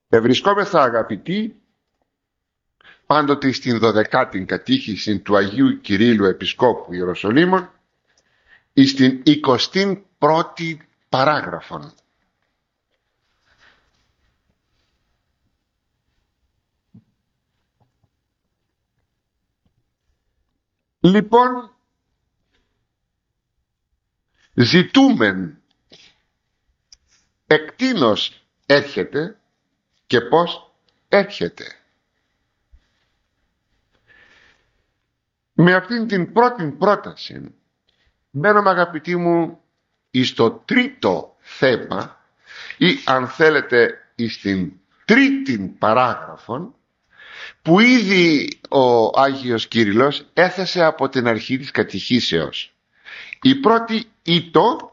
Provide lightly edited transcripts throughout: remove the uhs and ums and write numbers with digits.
Ευρισκόμεθα, αγαπητοί, πάντοτε στην 12η κατήχηση του Αγίου Κυρίλλου Επισκόπου Ιεροσολύμων, στην 21η παράγραφον. Λοιπόν, ζητούμεν εκτίνος έρχεται και πώς έρχεται. Με αυτήν την πρώτη πρόταση μπαίνουμε, αγαπητοί μου, στο τρίτο θέμα, ή αν θέλετε στην τρίτη παράγραφον, που ήδη ο Άγιος Κύριλλος έθεσε από την αρχή της κατηχήσεως. Η πρώτη ήτο: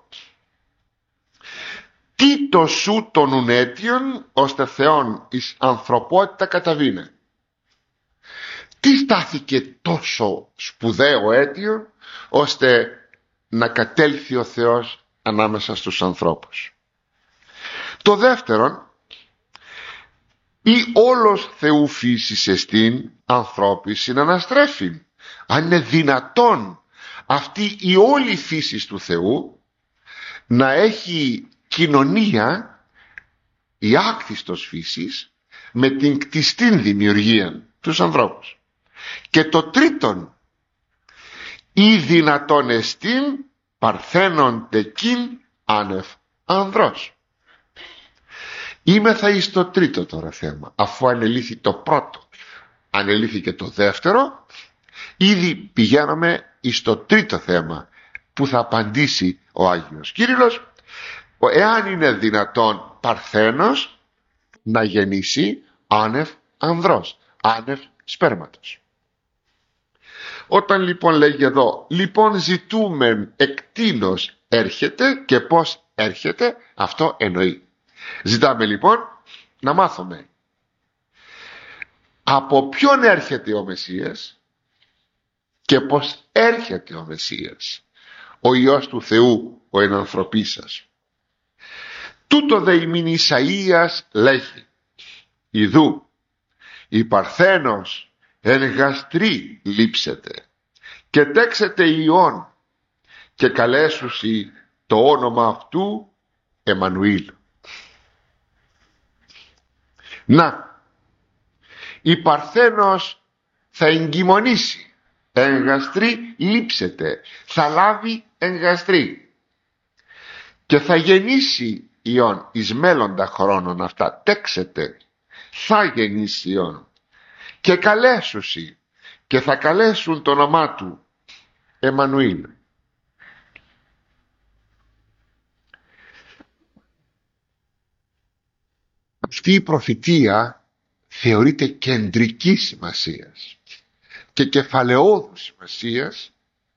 τι το σου των ουνέτιων ώστε Θεόν εις ανθρωπότητα καταβήνε. Τι στάθηκε τόσο σπουδαίο αίτιο ώστε να κατέλθει ο Θεός ανάμεσα στους ανθρώπους. Το δεύτερον, ή όλος Θεού φύσης εστίν ανθρώπη συναναστρέφει. Αν είναι δυνατόν αυτή η όλη φύση του Θεού να έχει κοινωνία, η άκθιστος φύσης, με την κτιστήν δημιουργία τους ανθρώπους. Και το τρίτον, ή δυνατόν εστίν παρθένον τεκίν άνευ ανδρός. Είμεθα εις το τρίτο τώρα θέμα, αφού ανελήθη το πρώτο, ανελήθη το δεύτερο, ήδη πηγαίνουμε εις το τρίτο θέμα που θα απαντήσει ο Άγιος Κύριλλος, εάν είναι δυνατόν παρθένος να γεννήσει άνευ ανδρός, άνευ σπέρματος. Όταν λοιπόν λέγει εδώ, λοιπόν ζητούμεν εκτίνος έρχεται, και πώς έρχεται, αυτό εννοεί. Ζητάμε λοιπόν να μάθουμε από ποιον έρχεται ο Μεσσίας και πώς έρχεται ο Μεσσίας, ο Υιός του Θεού, ο ενανθρωπής σας. Τούτο δε ημίν Ισαΐας λέγει: ιδού η παρθένος εν γαστρή λείψεται και τέξεται Υιόν και καλέσουσι το όνομα αυτού Εμμανουήλ. Να, η παρθένος θα εγκυμονήσει, εν γαστρή λείψεται, θα λάβει εν γαστρή και θα γεννήσει Υιόν εις μέλλοντα χρόνων αυτά, τέξεται, θα γεννήσει Υιόν και καλέσουσι, και θα καλέσουν το όνομά του Εμμανουήλ. Αυτή η προφητεία θεωρείται κεντρική σημασίας και κεφαλαιόδου σημασίας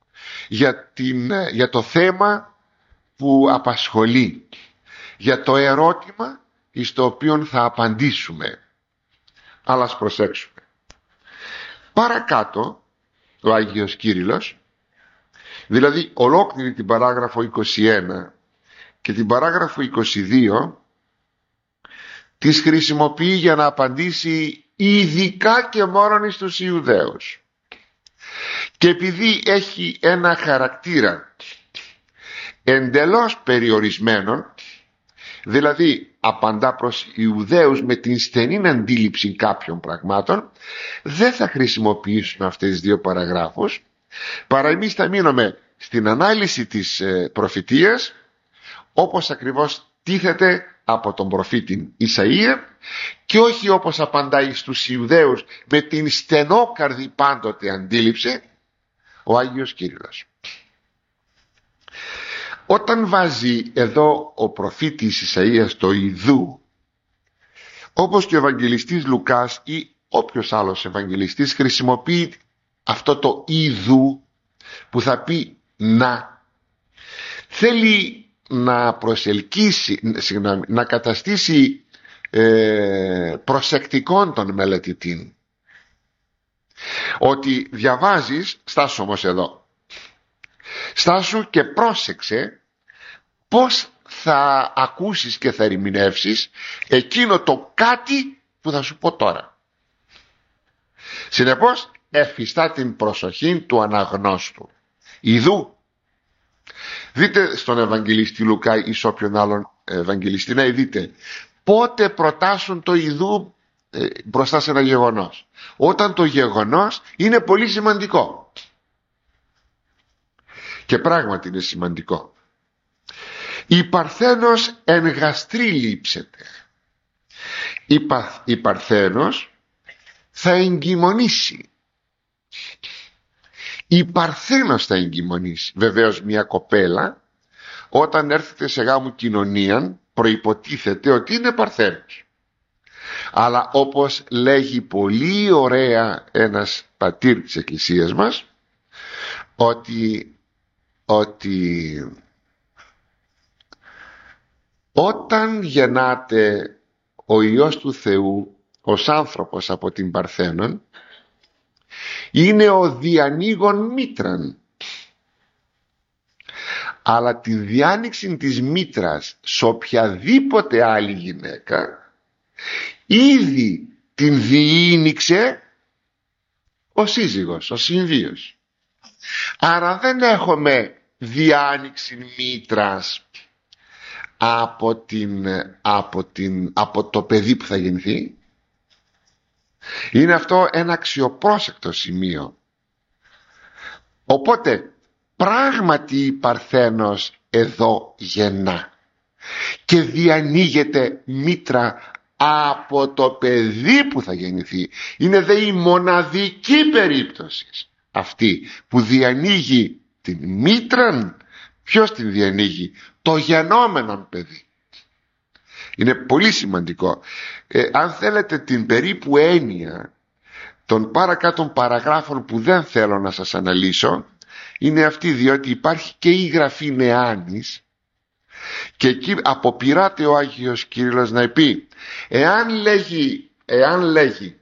για το θέμα που απασχολεί, για το ερώτημα στο οποίο θα απαντήσουμε. Αλλά ας προσέξουμε. Παρακάτω ο Άγιος Κύριλλος, δηλαδή ολόκληρη την παράγραφο 21 και την παράγραφο 22, τις χρησιμοποιεί για να απαντήσει ειδικά και μόνον στους Ιουδαίους. Και επειδή έχει ένα χαρακτήρα εντελώς περιορισμένον, δηλαδή απαντά προς Ιουδαίους με την στενή αντίληψη κάποιων πραγμάτων, δεν θα χρησιμοποιήσουμε αυτές τις δύο παραγράφους, παρά εμείς θα μείνουμε στην ανάλυση της προφητείας όπως ακριβώς τίθεται από τον προφήτη Ισαΐα, και όχι όπως απαντάει στους Ιουδαίους με την στενόκαρδη πάντοτε αντίληψη ο Άγιος Κύριλλος. Όταν βάζει εδώ ο προφήτης Ισαΐας το ιδού, όπως και ο Ευαγγελιστής Λουκάς ή όποιος άλλος Ευαγγελιστής χρησιμοποιεί αυτό το ιδού που θα πει να, θέλει να προσελκύσει, να καταστήσει προσεκτικόν τον μελετητή, ότι διαβάζεις, στάσου όμως εδώ, στάσου και πρόσεξε πώς θα ακούσεις και θα ερμηνεύσεις εκείνο το κάτι που θα σου πω τώρα. Συνεπώς εφιστά την προσοχή του αναγνώστου. Ιδού, δείτε στον Ευαγγελιστή Λουκά ή σε όποιον άλλον Ευαγγελιστή, να δείτε πότε προτάσουν το ιδού μπροστά σε ένα γεγονός. Όταν το γεγονός είναι πολύ σημαντικό. Και πράγματι είναι σημαντικό. Η Παρθένος εν γαστρί λείψεται. Η Παρθένος θα εγκυμονήσει. Η Παρθένος θα εγκυμονήσει. Βεβαίως μια κοπέλα όταν έρθετε σε γάμου κοινωνία προϋποτίθεται ότι είναι Παρθένος. Αλλά όπως λέγει πολύ ωραία ένας πατήρ της Εκκλησίας μας, ότι όταν γεννάται ο Υιός του Θεού ως άνθρωπος από την Παρθένον, είναι ο διανοίγων μήτραν. Αλλά τη διάνοιξη της μήτρας σε οποιαδήποτε άλλη γυναίκα ήδη την διήνυξε ο σύζυγος, ο συμβίος. Άρα δεν έχουμε διάνοιξη μήτρας από το παιδί που θα γεννηθεί. Είναι αυτό ένα αξιοπρόσεκτο σημείο. Οπότε πράγματι η Παρθένος εδώ γεννά και διανοίγεται μήτρα από το παιδί που θα γεννηθεί. Είναι δε η μοναδική περίπτωση αυτή που διανοίγει την μήτραν. Ποιος την διανοίγει? Το γεννόμενο παιδί. Είναι πολύ σημαντικό. Αν θέλετε την περίπου έννοια των παρακάτω παραγράφων που δεν θέλω να σας αναλύσω, είναι αυτή, διότι υπάρχει και η γραφή νεάνης και εκεί αποπειράται ο Άγιος Κύριλλος να πει, εάν λέγει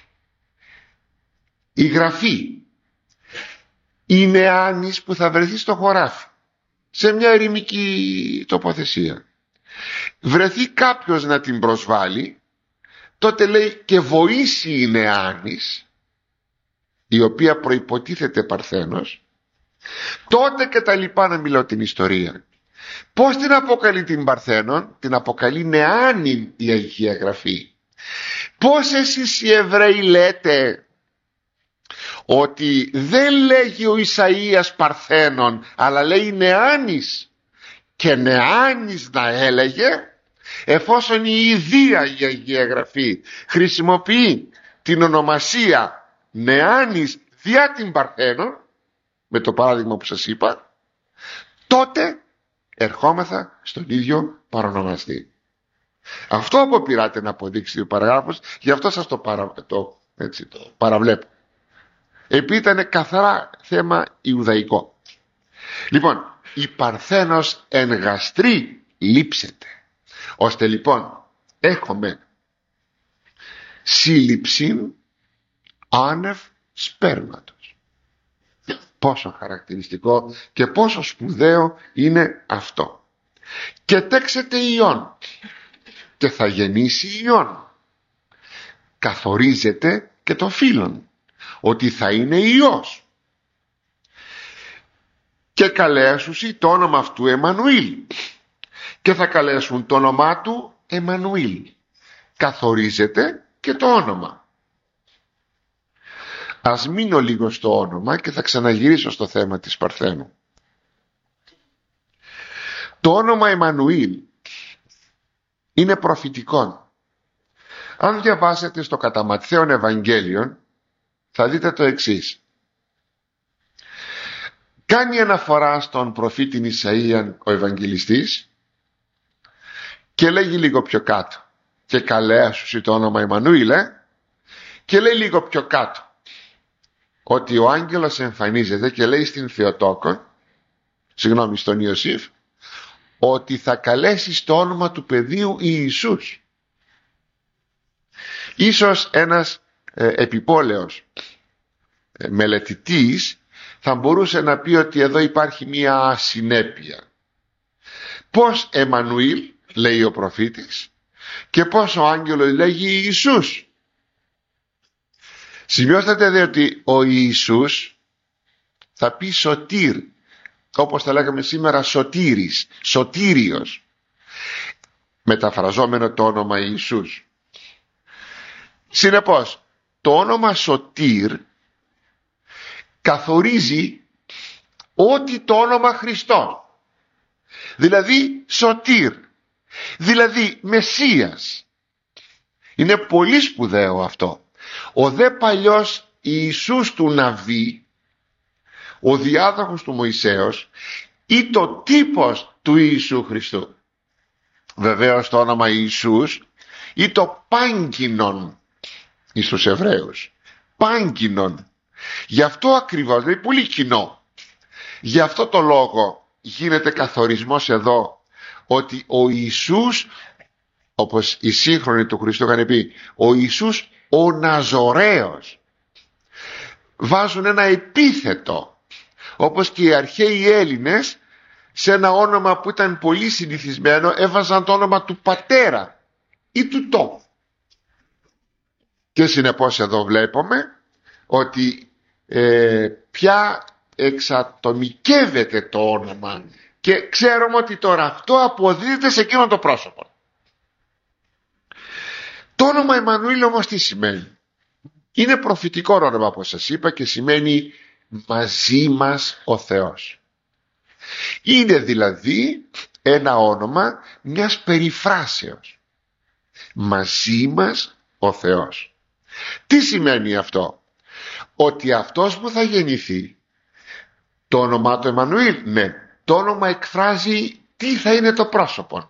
η γραφή η νεάνης που θα βρεθεί στο χωράφι σε μια ερημική τοποθεσία, βρεθεί κάποιος να την προσβάλλει, τότε λέει και βοήσει η νεάνης, η οποία προϋποτίθεται Παρθένος, τότε και τα λοιπά, να μιλώ την ιστορία. Πώς την αποκαλεί την Παρθένον? Την αποκαλεί νεάνη η Αγία Γραφή. Πώς εσείς οι Εβραίοι λέτε ότι δεν λέγει ο Ισαΐας Παρθένον, αλλά λέει νεάνης? Και νεάνης να έλεγε, εφόσον η ίδια η Αγία Γραφή χρησιμοποιεί την ονομασία νεάνης διά την Παρθένον, με το παράδειγμα που σας είπα, τότε ερχόμεθα στον ίδιο παρονομαστή. Αυτό αποπειράται να αποδείξει ο παραγράφος, γι' αυτό σας το παραβλέπω. Επειδή ήταν καθαρά θέμα ιουδαϊκό. Λοιπόν, η Παρθένος εν γαστρί λείψεται, ώστε λοιπόν έχουμε σύλληψη άνευ σπέρματος. Πόσο χαρακτηριστικό και πόσο σπουδαίο είναι αυτό. Και τέξεται ιών και θα γεννήσει ιών. Καθορίζεται και το φύλον ότι θα είναι Υιός. Και καλέσουσι το όνομα αυτού Εμμανουήλ. Και θα καλέσουν το όνομά του Εμμανουήλ. Καθορίζεται και το όνομα. Ας μείνω λίγο στο όνομα και θα ξαναγυρίσω στο θέμα της Παρθένου. Το όνομα Εμμανουήλ είναι προφητικό. Αν διαβάσετε στο κατά Ματθαίον Ευαγγέλιον, θα δείτε το εξής. Κάνει αναφορά στον προφήτη Ισαΐαν ο Ευαγγελιστής και λέγει λίγο πιο κάτω, και καλέσουσι το όνομα Εμμανουήλ, και λέει λίγο πιο κάτω ότι ο άγγελος εμφανίζεται και λέει στην Θεοτόκο, στον Ιωσήφ, ότι θα καλέσει το όνομα του παιδίου Ιησούς. Ίσως ένας επιπόλαιος μελετητής θα μπορούσε να πει ότι εδώ υπάρχει μία ασυνέπεια. Πώς Εμμανουήλ λέει ο προφήτης και πώς ο άγγελος λέγει Ιησούς. Σημειώσατε δε ότι ο Ιησούς θα πει σωτήρ, όπως θα λέγαμε σήμερα σωτήρης, σωτήριος, μεταφραζόμενο το όνομα Ιησούς. Συνεπώς το όνομα σωτήρ καθορίζει ότι το όνομα Χριστός, δηλαδή σωτήρ, δηλαδή Μεσσίας. Είναι πολύ σπουδαίο αυτό. Ο δε παλιός Ιησούς του Ναβί, ο διάδοχος του Μωυσέως, ή το τύπος του Ιησού Χριστού. Βεβαίως το όνομα Ιησούς ή το πάγκινον εις τους Εβραίους, πάγκινον. Γι' αυτό ακριβώς, δηλαδή πολύ κοινό. Γι' αυτό το λόγο γίνεται καθορισμός εδώ ότι ο Ιησούς, όπως οι σύγχρονοι του Χριστού είχαν πει, ο Ιησούς ο Ναζωραίος, βάζουν ένα επίθετο, όπως και οι αρχαίοι Έλληνες σε ένα όνομα που ήταν πολύ συνηθισμένο έβαζαν το όνομα του πατέρα ή του τόπου. Και συνεπώς εδώ βλέπουμε ότι πια εξατομικεύεται το όνομα και ξέρουμε ότι τώρα αυτό αποδίδεται σε εκείνο το πρόσωπο. Το όνομα Εμμανουήλ όμως τι σημαίνει? Είναι προφητικό όνομα, όπως σας είπα, και σημαίνει μαζί μας ο Θεός. Είναι δηλαδή ένα όνομα μιας περιφράσεως. Μαζί μας ο Θεός. Τι σημαίνει αυτό? Ότι αυτός που θα γεννηθεί, το όνομά του Εμμανουήλ, ναι, το όνομα εκφράζει τι θα είναι το πρόσωπο.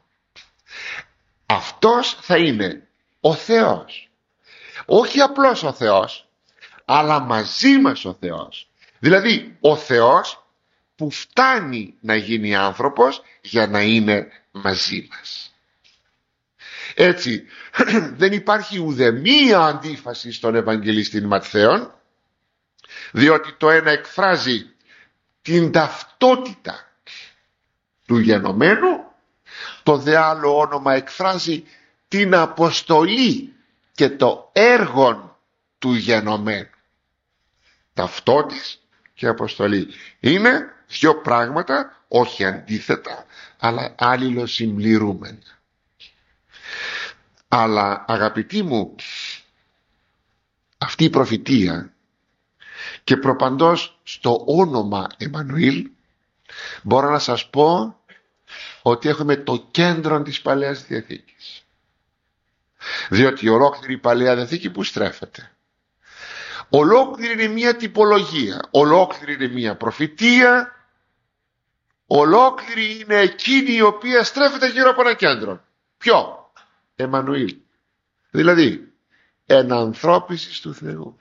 Αυτός θα είναι ο Θεός. Όχι απλώς ο Θεός, αλλά μαζί μας ο Θεός. Δηλαδή ο Θεός που φτάνει να γίνει άνθρωπος για να είναι μαζί μας. Έτσι δεν υπάρχει ουδεμία αντίφαση στον Ευαγγελιστή Ματθαίον, διότι το ένα εκφράζει την ταυτότητα του γενομένου, το δε άλλο όνομα εκφράζει την αποστολή και το έργο του γενομένου. Ταυτότης και αποστολή είναι δύο πράγματα, όχι αντίθετα, αλλά αλληλοσυμπληρούμενα. Αλλά αγαπητοί μου, αυτή η προφητεία και προπαντός στο όνομα Εμμανουήλ, μπορώ να σας πω ότι έχουμε το κέντρο της Παλαιάς Διαθήκης. Διότι ολόκληρη η Παλαιά Διαθήκη που στρέφεται, ολόκληρη είναι μια τυπολογία, ολόκληρη είναι μια προφητεία, ολόκληρη είναι εκείνη η οποία στρέφεται γύρω από ένα κέντρο. Ποιο? Εμμανουήλ. Δηλαδή ενανθρώπισης του Θεού.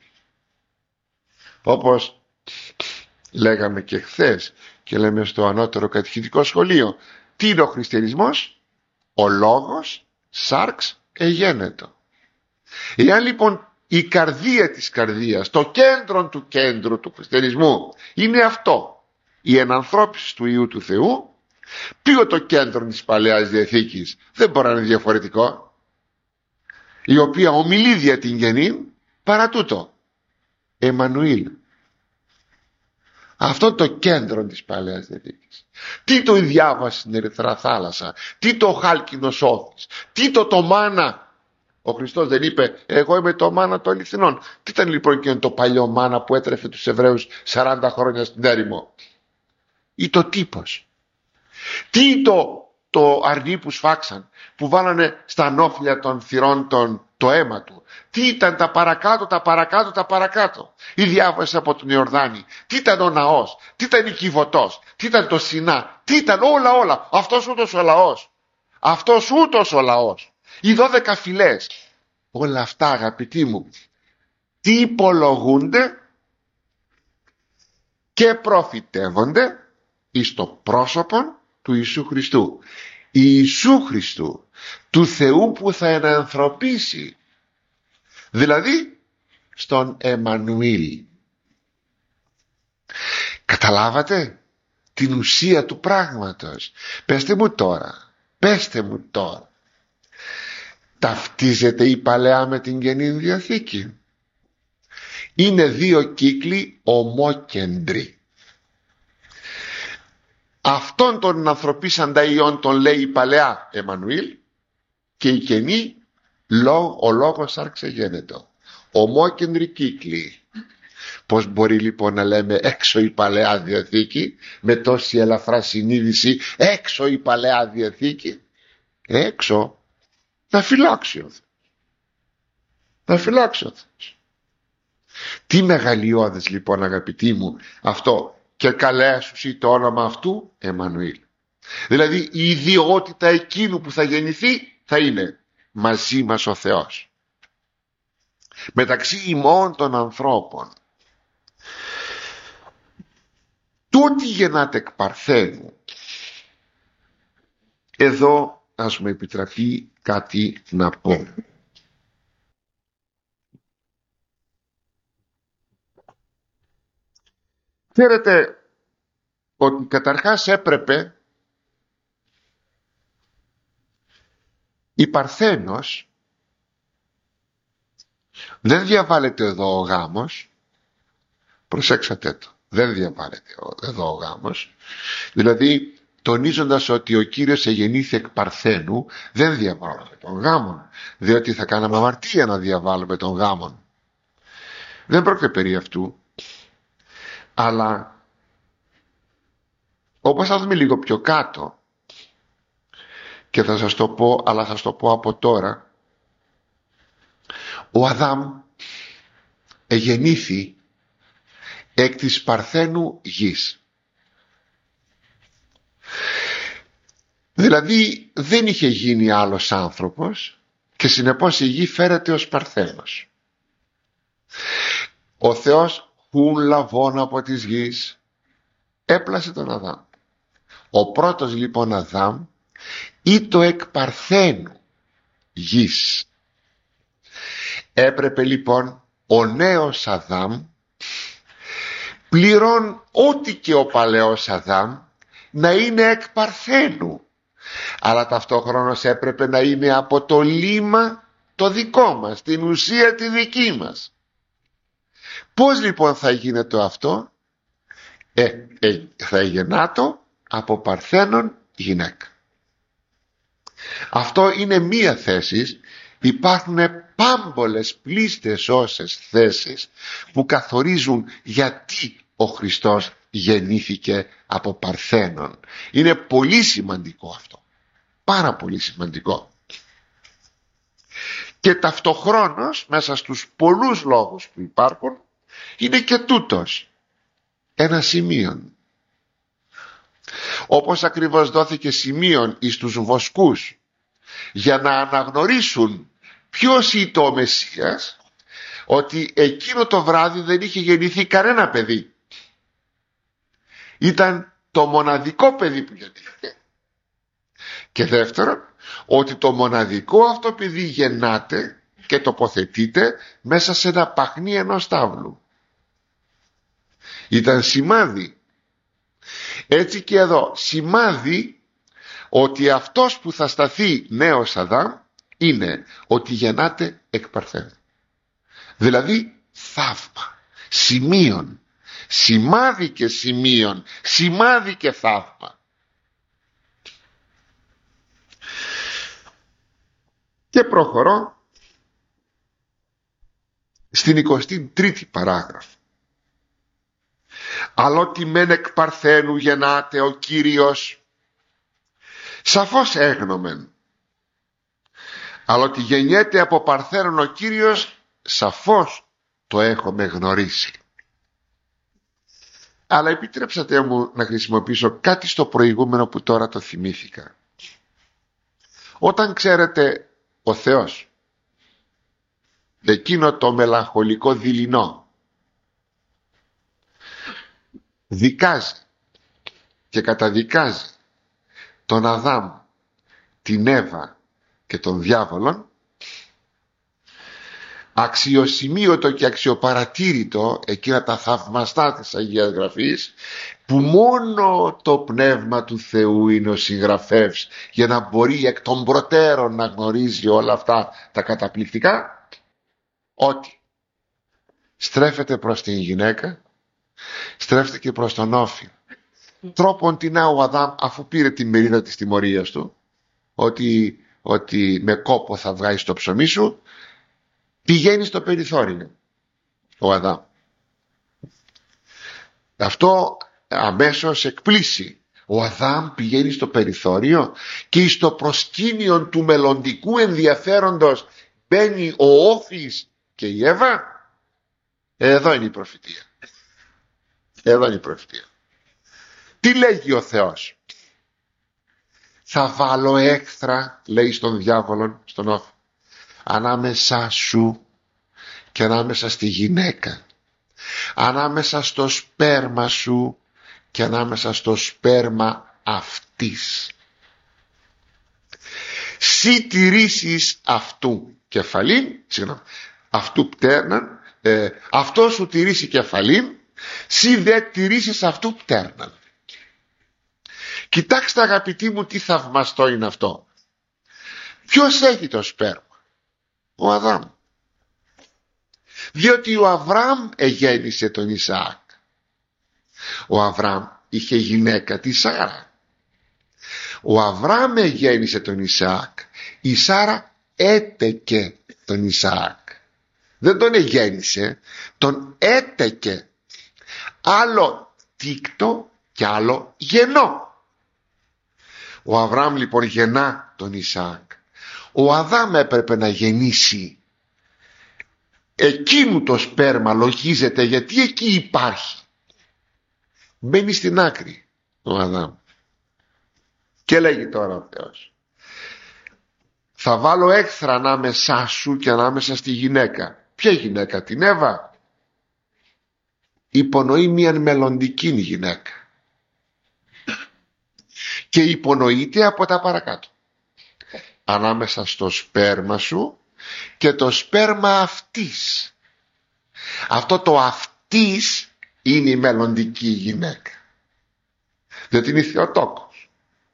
Όπως λέγαμε και χθες και λέμε στο ανώτερο κατηχητικό σχολείο, τι είναι ο χριστιανισμός? Ο λόγος σάρξ εγένετο. Εάν λοιπόν η καρδία της καρδίας, το κέντρο του κέντρου του χριστιανισμού είναι αυτό, η ενανθρώπιση του Υιού του Θεού, ποιο το κέντρο της Παλαιάς Διαθήκης? Δεν μπορεί να είναι διαφορετικό, η οποία ομιλεί δια την γενή παρά τούτο Εμμανουήλ. Αυτό το κέντρο της Παλαιάς Διαθήκης. Τι το η διάβαση στην Ερυθρά θάλασσα, τι το χάλκινος όθης, τι το μάνα. Ο Χριστός δεν είπε εγώ είμαι το μάνα των αληθινών? Τι ήταν λοιπόν και το παλιό μάνα που έτρεφε τους Εβραίους 40 χρόνια στην έρημο? Ή το τύπος? Τι το αρνί που σφάξαν, που βάλανε στα νόφλια των θυρών το αίμα του? Τι ήταν τα παρακάτω? Η διάβαση από τον Ιορδάνη. Τι ήταν ο ναός? Τι ήταν η Κιβωτός? Τι ήταν το Σινά? Τι ήταν όλα? Αυτός ούτως ο λαός. Οι 12 φυλές. Όλα αυτά αγαπητοί μου τι υπολογούνται και προφητεύονται εις το πρόσωπο του Ιησού Χριστού. Ιησού Χριστού, του Θεού που θα ενανθρωπίσει, δηλαδή στον Εμμανουήλ. Καταλάβατε την ουσία του πράγματος. Πέστε μου τώρα, ταυτίζεται η Παλαιά με την Καινή Διαθήκη? Είναι δύο κύκλοι ομόκεντροι. Αυτόν τον ανθρωπίσαντα ιόν τον λέει η Παλαιά Εμμανουήλ, και η Καινή ο λόγος άρξε γένετο. Ομόκεντροι κύκλοι. Πώς μπορεί λοιπόν να λέμε έξω η Παλαιά Διαθήκη, με τόση ελαφρά συνείδηση, έξω η Παλαιά Διαθήκη? Έξω να φυλάξει ο Θεός. Τι μεγαλειώδες λοιπόν, αγαπητοί μου, αυτό. Και καλέσουσι το όνομα αυτού Εμμανουήλ. Δηλαδή η ιδιότητα εκείνου που θα γεννηθεί θα είναι μαζί μας ο Θεός, μεταξύ ημών των ανθρώπων. Τούτη γεννάται εκ παρθένου. Εδώ ας μου επιτραπεί κάτι να πω. Ξέρετε ότι καταρχάς έπρεπε η Παρθένος, δεν διαβάλλεται εδώ ο γάμος, προσέξατε το, δεν διαβάλλεται εδώ ο γάμος, δηλαδή τονίζοντας ότι ο Κύριος εγεννήθη εκ Παρθένου, δεν διαβάλλουμε τον γάμον, διότι θα κάναμε αμαρτία να διαβάλλουμε τον γάμον. Δεν πρόκειται περί αυτού, αλλά όπως θα δούμε λίγο πιο κάτω, και θα σας το πω, αλλά θα σας το πω από τώρα, ο Αδάμ εγεννήθη εκ της παρθένου γης. Δηλαδή δεν είχε γίνει άλλος άνθρωπος και συνεπώς η γη φέρεται ως παρθένος. Ο Θεός χουν λαβών από της γης έπλασε τον Αδάμ. Ο πρώτος λοιπόν Αδάμ ήτο εκ παρθένου γης. Έπρεπε λοιπόν ο νέος Αδάμ, πληρών ό,τι και ο παλαιός Αδάμ, να είναι εκ παρθένου, αλλά ταυτόχρονος έπρεπε να είναι από το λίμα το δικό μας, την ουσία τη δική μας. Πώς λοιπόν θα γίνεται αυτό? Θα γεννάτο από παρθένον γυναίκα. Αυτό είναι μία θέση. Υπάρχουν πάμπολες πλήστες όσες θέσεις που καθορίζουν γιατί ο Χριστός γεννήθηκε από παρθένον. Είναι πολύ σημαντικό αυτό, πάρα πολύ σημαντικό. Και ταυτοχρόνως μέσα στους πολλούς λόγους που υπάρχουν είναι και τούτος ένα σημείον. Όπως ακριβώς δόθηκε σημείον εις τους βοσκούς για να αναγνωρίσουν ποιος ήταν ο Μεσσίας, ότι εκείνο το βράδυ δεν είχε γεννηθεί κανένα παιδί. Ήταν το μοναδικό παιδί που γεννήθηκε. Και δεύτερον, ότι το μοναδικό αυτό παιδί γεννάται και τοποθετείται μέσα σε ένα παχνί ενός τάβλου. Ήταν σημάδι. Έτσι και εδώ σημάδι ότι αυτός που θα σταθεί νέος Αδάμ είναι ότι γεννάται εκ παρθένου. Δηλαδή θαύμα, σημείον, σημάδι και σημείον, σημάδι και θαύμα. Και προχωρώ στην 23η παράγραφο. Αλλότι μεν εκ παρθένου γεννάται ο Κύριος, σαφώς έγνομεν. Αλλά ότι γεννιέται από παρθένον ο Κύριος, σαφώς το έχουμε γνωρίσει. Αλλά επιτρέψατε μου να χρησιμοποιήσω κάτι στο προηγούμενο που τώρα το θυμήθηκα. Όταν ξέρετε ο Θεός, εκείνο το μελαγχολικό δειλινό, δικάζει και καταδικάζει τον Αδάμ, την Εύα και τον διάβολον, αξιοσημείωτο και αξιοπαρατήρητο εκείνα τα θαυμαστά της Αγίας Γραφής, που μόνο το Πνεύμα του Θεού είναι ο συγγραφεύς για να μπορεί εκ των προτέρων να γνωρίζει όλα αυτά τα καταπληκτικά, ότι στρέφεται προς την γυναίκα, στρέφεται και προς τον όφη. Τρόπον την ο Αδάμ, αφού πήρε τη μερίδα της τιμωρίας του, ότι με κόπο θα βγάλεις το ψωμί σου, πηγαίνει στο περιθώριο ο Αδάμ. Αυτό αμέσως εκπλήσει. Ο Αδάμ πηγαίνει στο περιθώριο και στο προσκήνιο του μελλοντικού ενδιαφέροντος μπαίνει ο Όφης και η Εύα. Εδώ είναι η προφητεία. Εδώ είναι η προφητεία. Τι λέγει ο Θεός? Θα βάλω έχθρα, λέει στον διάβολο, στον Όφη, ανάμεσα σου και ανάμεσα στη γυναίκα, ανάμεσα στο σπέρμα σου και ανάμεσα στο σπέρμα αυτής. Σι τηρήσεις αυτού κεφαλήν, αυτού πτέρναν, αυτό σου τηρήσει κεφαλήν, σι δε τηρήσεις αυτού πτέρναν. Κοιτάξτε αγαπητοί μου, τι θαυμαστό είναι αυτό. Ποιος έχει το σπέρμα? Ο Αδάμ. Διότι ο Αβραάμ εγέννησε τον Ισαάκ. Ο Αβραάμ είχε γυναίκα τη Σάρα. Ο Αβραάμ εγέννησε τον Ισαάκ. Η Σάρα έτεκε τον Ισαάκ. Δεν τον εγέννησε, τον έτεκε. Άλλο τίκτο και άλλο γεννό. Ο Αβραάμ λοιπόν γεννά τον Ισαάκ. Ο Αδάμ έπρεπε να γεννήσει. Εκείνου το σπέρμα λογίζεται, γιατί εκεί υπάρχει. Μπαίνει στην άκρη ο Αδάμ. Και λέγει τώρα ο Θεός, θα βάλω έχθρα ανάμεσά σου και ανάμεσα στη γυναίκα. Ποια γυναίκα? Την Εύα. Υπονοεί μια μελλοντική γυναίκα και υπονοείται από τα παρακάτω. Ανάμεσα στο σπέρμα σου και το σπέρμα αυτής. Αυτό το αυτής είναι η μελλοντική γυναίκα, διότι είναι η Θεοτόκος.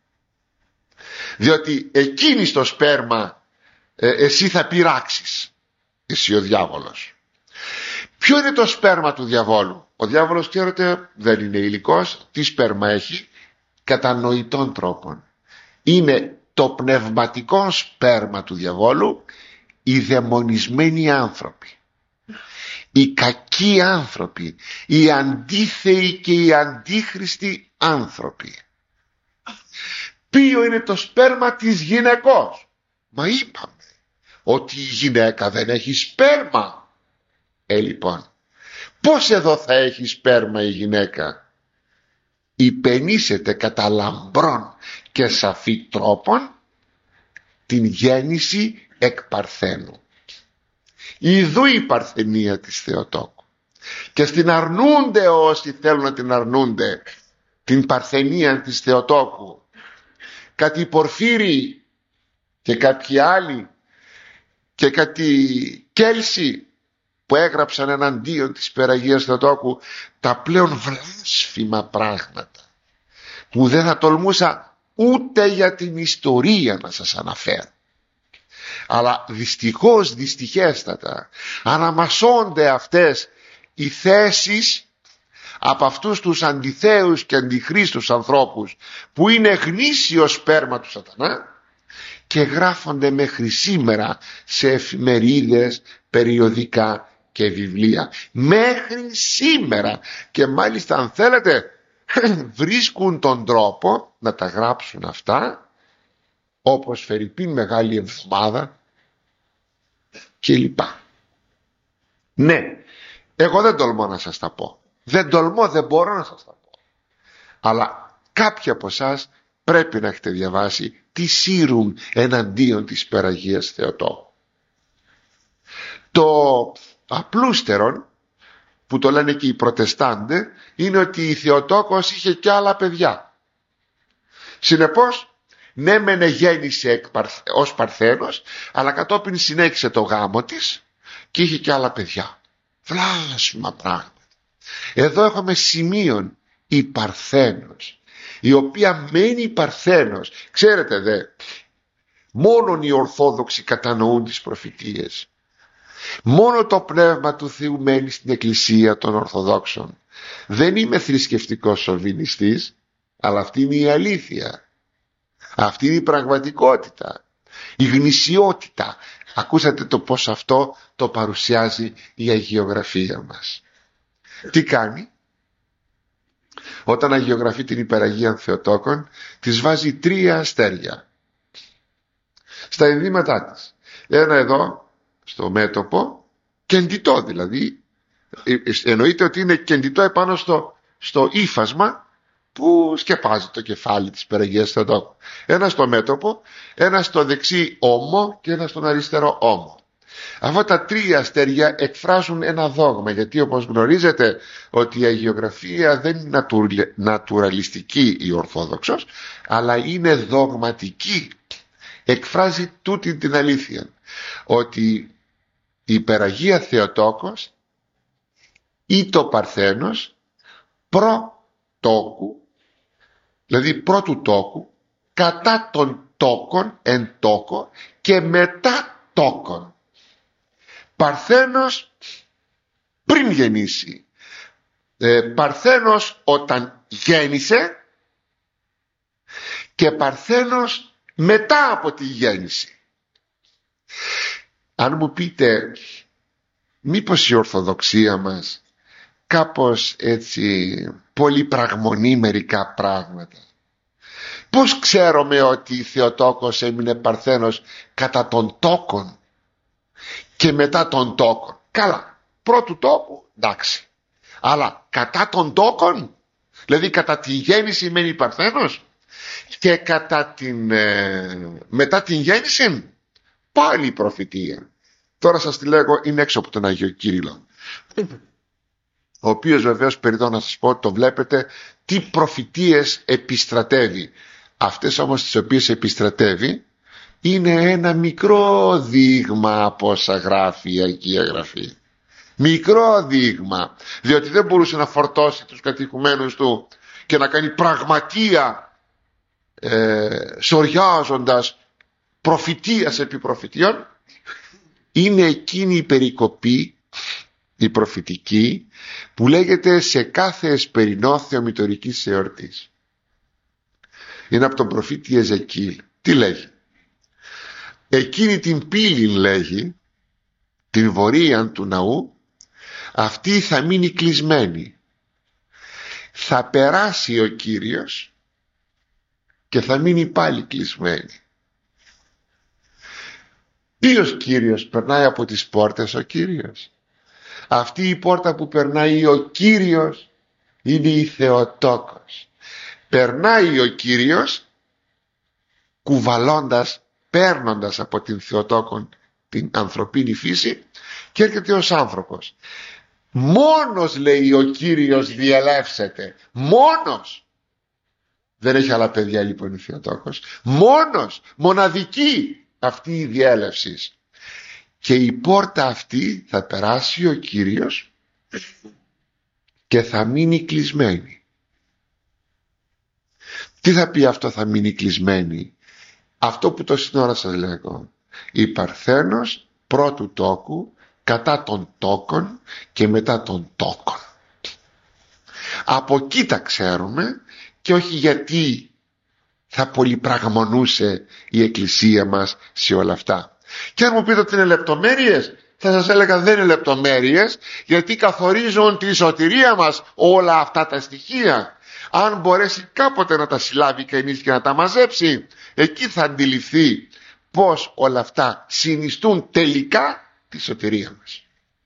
Διότι εκείνη στο σπέρμα εσύ θα πειράξεις, εσύ ο διάβολος. Ποιο είναι το σπέρμα του διαβόλου? Ο διάβολος, ξέρετε, δεν είναι υλικός. Τι σπέρμα έχει? Κατανοητών τρόπων. Είναι το πνευματικό σπέρμα του διαβόλου, οι δαιμονισμένοι άνθρωποι, οι κακοί άνθρωποι, οι αντίθεοι και οι αντίχριστοι άνθρωποι. Ποιο είναι το σπέρμα της γυναικός? Μα είπαμε ότι η γυναίκα δεν έχει σπέρμα. Λοιπόν, πώς εδώ θα έχει σπέρμα η γυναίκα? Υπενήσεται κατά λαμπρών και σαφή τρόπον την γέννηση εκ παρθένου. Ιδού η παρθενία της Θεοτόκου. Και στην αρνούνται όσοι θέλουν να την αρνούνται, την παρθενία της Θεοτόκου. Κάτι Πορφύρι και κάποιοι άλλοι και κάτι Κέλσι που έγραψαν εναντίον της υπεραγίας Θεοτόκου τα πλέον βλάσφημα πράγματα που δεν θα τολμούσα ούτε για την ιστορία να σας αναφέρω. Αλλά δυστυχώς, δυστυχέστατα αναμασώνται αυτές οι θέσεις από αυτούς τους αντιθέους και αντιχρίστους ανθρώπους που είναι γνήσιο σπέρμα του σατανά και γράφονται μέχρι σήμερα σε εφημερίδες, περιοδικά και βιβλία. Μέχρι σήμερα. Και μάλιστα, αν θέλετε, βρίσκουν τον τρόπο να τα γράψουν αυτά, όπως φερειπίν Μεγάλη Εβδομάδα και λοιπά. Ναι, εγώ δεν τολμώ να σας τα πω. Δεν τολμώ, δεν μπορώ να σας τα πω. Αλλά κάποιοι από εσάς πρέπει να έχετε διαβάσει τι σύρουν εναντίον της υπεραγίας Θεοτόκου. Το απλούστερον που το λένε και οι Προτεστάντε είναι ότι η Θεοτόκος είχε και άλλα παιδιά. Συνεπώς, ναι μεν γέννησε ως Παρθένος, αλλά κατόπιν συνέχισε το γάμο της και είχε και άλλα παιδιά. Βλάσφημα πράγματα. Εδώ έχουμε σημείον η Παρθένος, η οποία μένει Παρθένος. Ξέρετε δε, μόνον οι Ορθόδοξοι κατανοούν τις προφητείες. Μόνο το Πνεύμα του Θεού μένει στην Εκκλησία των Ορθοδόξων. Δεν είμαι θρησκευτικός σοβινιστής, αλλά αυτή είναι η αλήθεια. Αυτή είναι η πραγματικότητα, η γνησιότητα. Ακούσατε το πως αυτό το παρουσιάζει η αγιογραφία μας. Τι κάνει? Όταν αγιογραφεί την Υπεραγία Θεοτόκον, της βάζει 3 αστέρια στα ενδύματά της. Ένα εδώ στο μέτωπο, κεντητό δηλαδή, εννοείται ότι είναι κεντητό επάνω στο ύφασμα που σκεπάζει το κεφάλι της Υπεραγίας Θεοτόκου. Ένα στο μέτωπο, ένα στο δεξί ώμο και ένα στον αριστερό ώμο. Αυτά τα 3 αστέρια εκφράζουν ένα δόγμα, γιατί όπως γνωρίζετε ότι η αγιογραφία δεν είναι νατουραλιστική η Ορθόδοξος, αλλά είναι δογματική. Εκφράζει τούτη την αλήθεια, ότι η Υπεραγία Θεοτόκος ή το Παρθένος προ τόκου, δηλαδή πρώτου τόκου, κατά των τόκων, εν τόκο και μετά τόκων. Παρθένος πριν γεννήσει, Παρθένος όταν γέννησε και Παρθένος μετά από τη γέννηση. Αν μου πείτε, μήπως η Ορθοδοξία μας κάπως έτσι πολυπραγμονεί μερικά πράγματα? Πώς ξέρουμε ότι η Θεοτόκος έμεινε Παρθένος κατά των τόκων και μετά των τόκων? Καλά, πρώτου τόκου εντάξει, αλλά κατά των τόκων, δηλαδή κατά τη γέννηση μένει Παρθένος και μετά την γέννηση πάλι η προφητεία. Τώρα σας τη λέγω, είναι έξω από τον Άγιο Κύριλλο, ο οποίος βεβαίως, περιττώ να σας πω, το βλέπετε τι προφητείες επιστρατεύει. Αυτές όμως τις οποίες επιστρατεύει είναι ένα μικρό δείγμα από όσα γράφει η Αγία Γραφή. Μικρό δείγμα, διότι δεν μπορούσε να φορτώσει τους κατοικουμένους του και να κάνει πραγματεία σοριάζοντας προφητείας επί προφητείων. Είναι εκείνη η περικοπή, η προφητική, που λέγεται σε κάθε εσπερινό θεομητορικής εορτής. Είναι από τον προφήτη Εζεκίλ. Τι λέγει? Εκείνη την πύλη, λέγει, την βορείαν του ναού, αυτή θα μείνει κλεισμένη. Θα περάσει ο Κύριος και θα μείνει πάλι κλεισμένη. Ποιος Κύριος? Περνάει από τις πόρτες ο Κύριος. Αυτή η πόρτα που περνάει ο Κύριος είναι η Θεοτόκος. Περνάει ο Κύριος κουβαλώντας, παίρνοντας από την Θεοτόκον την ανθρωπίνη φύση και έρχεται ως άνθρωπος. Μόνος, λέει, ο Κύριος διελεύσεται. Μόνος. Δεν έχει άλλα παιδιά λοιπόν η Θεοτόκος. Μόνος, μοναδική αυτή η διέλευση. Και η πόρτα αυτή θα περάσει ο Κύριος και θα μείνει κλεισμένη. Τι θα πει αυτό θα μείνει κλεισμένη? Αυτό που το σύνορα σας λέγω. Η Παρθένος πρώτου τόκου, κατά των τόκων και μετά των τόκων. Από εκεί τα ξέρουμε, και όχι γιατί θα πολυπραγμονούσε η Εκκλησία μας σε όλα αυτά. Και αν μου πείτε ότι είναι λεπτομέρειες, θα σας έλεγα δεν είναι λεπτομέρειες, γιατί καθορίζουν τη σωτηρία μας όλα αυτά τα στοιχεία. Αν μπορέσει κάποτε να τα συλλάβει κανείς και να τα μαζέψει, εκεί θα αντιληφθεί πως όλα αυτά συνιστούν τελικά τη σωτηρία μας.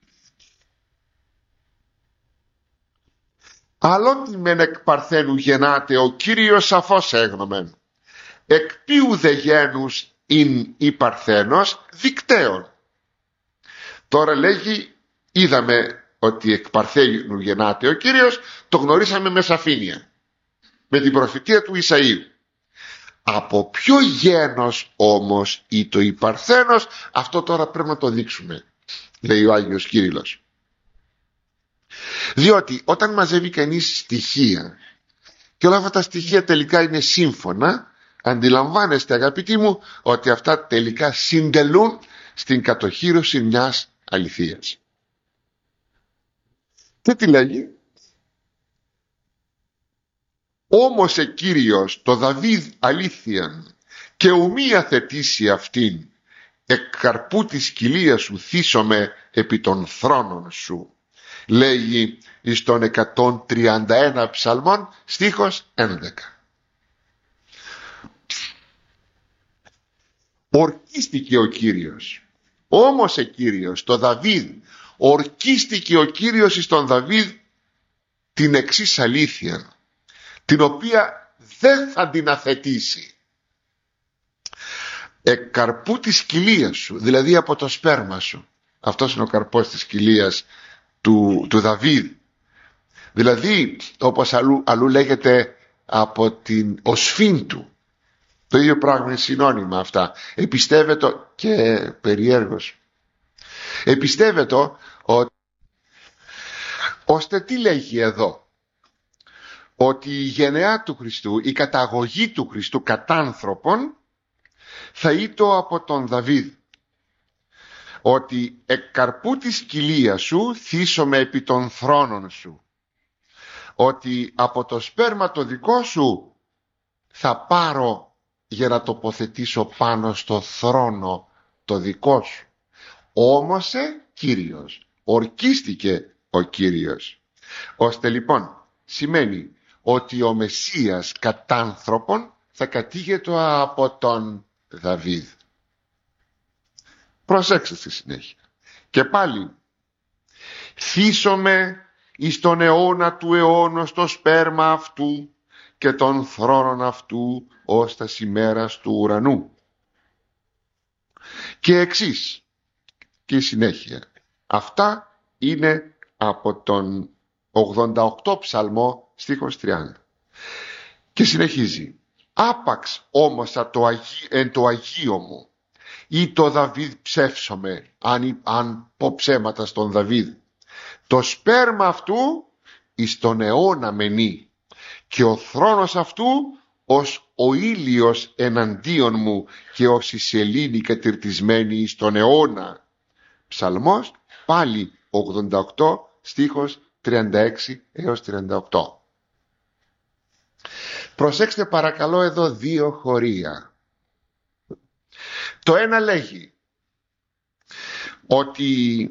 Άλλον μεν εκ Παρθένου γεννάται ο Κύριος σαφώς έγνομεν. Εκ ποιου δε γένους ειν η Παρθένος δικταίων. Τώρα λέγει, είδαμε ότι εκ Παρθένου γεννάται ο Κύριος, το γνωρίσαμε με σαφήνεια, με την προφητεία του Ισαΐου. Από ποιο γένος όμως ή το η Παρθένος, αυτό τώρα πρέπει να το δείξουμε. λέει ο Άγιος Κύριλλος. Διότι όταν μαζεύει κανείς στοιχεία και όλα αυτά τα στοιχεία τελικά είναι σύμφωνα, αντιλαμβάνεστε αγαπητοί μου ότι αυτά τελικά συντελούν στην κατοχήρωση μιας αληθείας. Και τι λέγει? Όμως Κύριος το Δαβίδ αλήθειαν και ουμή αθετήσει αυτήν, εκ καρπού της κοιλίας σου θύσομαι επί των θρόνων σου, λέγει εις τον 131 ψαλμών στίχος 11. Ορκίστηκε ο Κύριος, όμως Κύριος το Δαβίδ, ορκίστηκε ο Κύριος εις τον Δαβίδ την εξής αλήθεια, την οποία δεν θα την αθετήσει. Εκ καρπού της κοιλίας σου, δηλαδή από το σπέρμα σου. Αυτός είναι ο καρπός της κοιλίας του Δαβίδ. Δηλαδή, όπως αλλού λέγεται, από την οσφήν του. Το ίδιο πράγμα είναι συνώνυμα αυτά. Επιστεύεται και περιέργως. Επιστεύεται ότι, ώστε τι λέγει εδώ? Ότι η γενεά του Χριστού, η καταγωγή του Χριστού κατά άνθρωπον θα ήτο από τον Δαβίδ. Ότι εκ καρπού της κοιλίας σου θύσομαι επί των θρόνων σου. Ότι από το σπέρμα το δικό σου θα πάρω για να τοποθετήσω πάνω στο θρόνο το δικό σου. Όμως Κύριος, ορκίστηκε ο Κύριος. Ώστε λοιπόν σημαίνει ότι ο Μεσσίας κατά άνθρωπον θα κατήγεται από τον Δαβίδ. Προσέξτε στη συνέχεια. Και πάλι, θύσομαι εις τον αιώνα του αιώνος το σπέρμα αυτού και των θρόνων αυτού ως τα ημέρας του ουρανού. Και εξής, και η συνέχεια. Αυτά είναι από τον 88 ψαλμό στίχος 30. Και συνεχίζει. Άπαξ όμως εν το Αγίο μου, ή το Δαβίδ ψεύσομαι, αν πω ψέματα στον Δαβίδ. Το σπέρμα αυτού εις τον αιώνα μενεί, και ο θρόνος αυτού ως ο ήλιος εναντίον μου, και ως η σελήνη κατηρτισμένη εις τον αιώνα. Ψαλμός πάλι 88 στίχος 36 έως 38. Προσέξτε παρακαλώ εδώ δύο χωρία. Το ένα λέγει ότι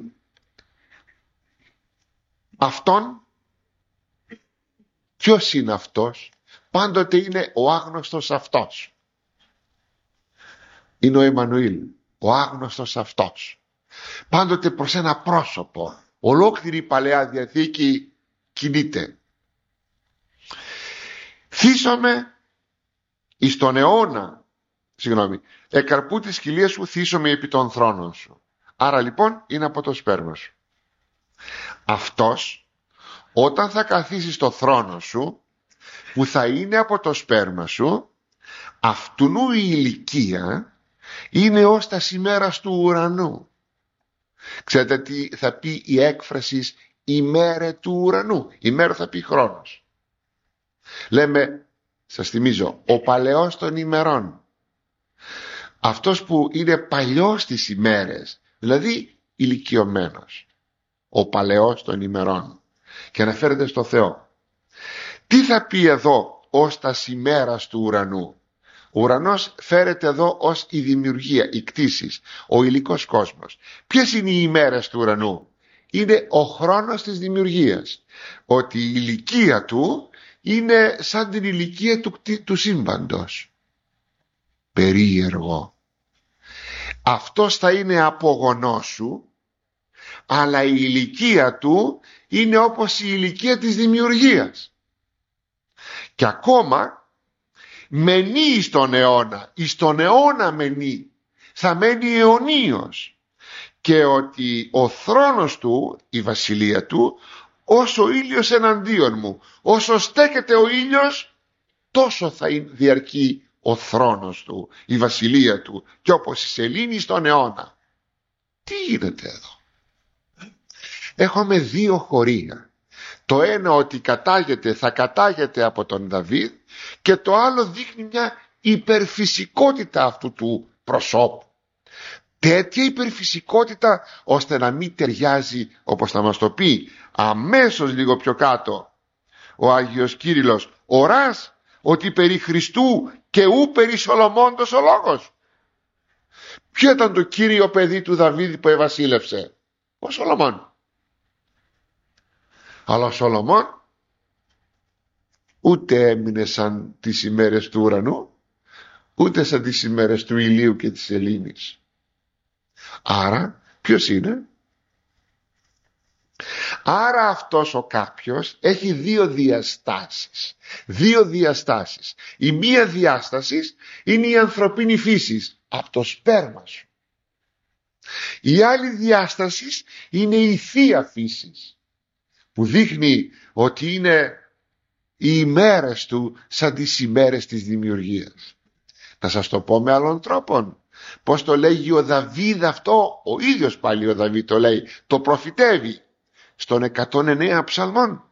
αυτόν, ποιος είναι αυτός? Πάντοτε είναι ο άγνωστος αυτός. Είναι ο Εμμανουήλ, ο άγνωστος αυτός. Πάντοτε προς ένα πρόσωπο. Ολόκληρη η Παλαιά Διαθήκη κινείται. Θύσομαι εις τον αιώνα, εκ καρπού της κοιλίας σου θύσομαι επί των θρόνων σου. Άρα λοιπόν είναι από το σπέρμα σου. Αυτός όταν θα καθίσει στο θρόνο σου, που θα είναι από το σπέρμα σου, αυτουνού η ηλικία είναι ως τα ημέρας του ουρανού. Ξέρετε τι θα πει η έκφραση ημέρα του ουρανού? Ημέρα θα πει χρόνος. Λέμε, σας θυμίζω, ο παλαιός των ημερών. Αυτός που είναι παλιός στις ημέρες, δηλαδή ηλικιωμένος. Ο παλαιός των ημερών. Και αναφέρεται στο Θεό. Τι θα πει εδώ ως τα ημέρας του ουρανού? Ο ουρανός φέρεται εδώ ως η δημιουργία, οι κτήσεις, ο υλικός κόσμος. Ποιες είναι οι ημέρες του ουρανού? Είναι ο χρόνος της δημιουργίας. Ότι η ηλικία του είναι σαν την ηλικία του σύμπαντος. Περίεργο. Αυτός θα είναι απογονός σου, αλλά η ηλικία του είναι όπως η ηλικία της δημιουργίας. Και ακόμα μενεί στον αιώνα, εις τον αιώνα μενεί, θα μένει αιωνίως. Και ότι ο θρόνος του, η βασιλεία του, όσο ο ήλιος εναντίον μου, όσο στέκεται ο ήλιος, τόσο θα διαρκεί ο θρόνος του, η βασιλεία του, και όπως η σελήνη στον αιώνα. Τι γίνεται εδώ? έχουμε δύο χωρία. Το ένα ότι θα κατάγεται από τον Δαβίδ, και το άλλο δείχνει μια υπερφυσικότητα αυτού του προσώπου. Τέτοια υπερφυσικότητα ώστε να μην ταιριάζει, όπως θα μας το πει αμέσως λίγο πιο κάτω ο Άγιος Κύριλλος, οράς ότι περί Χριστού και ου περί Σολομώντος ο λόγος. Ποιο ήταν το κύριο παιδί του Δαβίδ που ευασίλευσε? Ο Σολομών. Αλλά ο Σολομών ούτε έμεινε σαν τις ημέρες του ουρανού, ούτε σαν τις ημέρες του ηλίου και της σελήνης. Άρα ποιος είναι? Άρα αυτός ο κάποιος έχει δύο διαστάσεις. Δύο διαστάσεις. Η μία διάσταση είναι η ανθρωπίνη φύση από το σπέρμα σου. Η άλλη διάσταση είναι η θεία φύση, που δείχνει ότι είναι οι ημέρες του σαν τις ημέρες της δημιουργίας. Να σας το πω με άλλον τρόπο. Πώς το λέγει ο Δαβίδ αυτό? Ο ίδιος πάλι ο Δαβίδ το λέει, το προφητεύει στον 109 ψαλμών.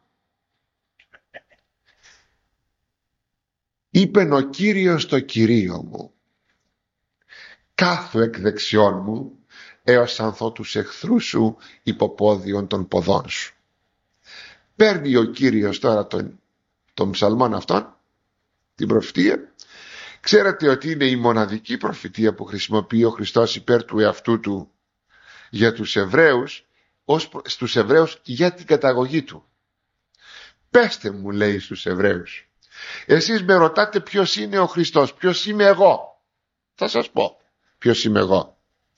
Είπεν ο Κύριος το Κυρίο μου, κάθου εκ δεξιών μου, έως ανθώ τους εχθρούς σου υποπόδιον των ποδών σου. Παίρνει ο Κύριος τώρα τον ψαλμόν αυτόν, την προφητεία. Ξέρετε ότι είναι η μοναδική προφητεία που χρησιμοποιεί ο Χριστός υπέρ του εαυτού του για τους Εβραίους, στους Εβραίους για την καταγωγή του. Πέστε μου, λέει στους Εβραίους, εσείς με ρωτάτε ποιος είναι ο Χριστός, ποιος είμαι εγώ? Θα σας πω ποιος είμαι εγώ.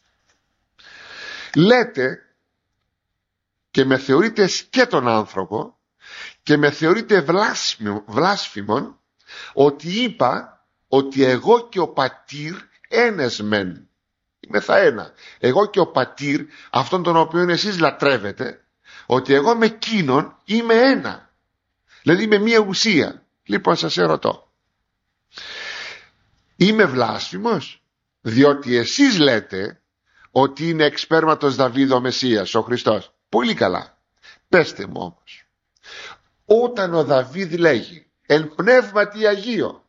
Λέτε και με θεωρείτε σκέτον άνθρωπο και με θεωρείτε βλάσφημον, ότι είπα ότι εγώ και ο πατήρ ένες μεν. Είμαι θα ένα. Εγώ και ο πατήρ, αυτόν τον οποίο εσείς λατρεύετε, ότι εγώ με εκείνον είμαι ένα. Δηλαδή με μία ουσία. Λοιπόν, σας ερωτώ, είμαι βλάσφημος? Διότι εσείς λέτε ότι είναι εξ σπέρματος Δαβίδ ο Μεσσίας, ο Χριστός. Πολύ καλά. Πέστε μου όμως, όταν ο Δαβίδ λέγει εν πνεύματι Αγίο,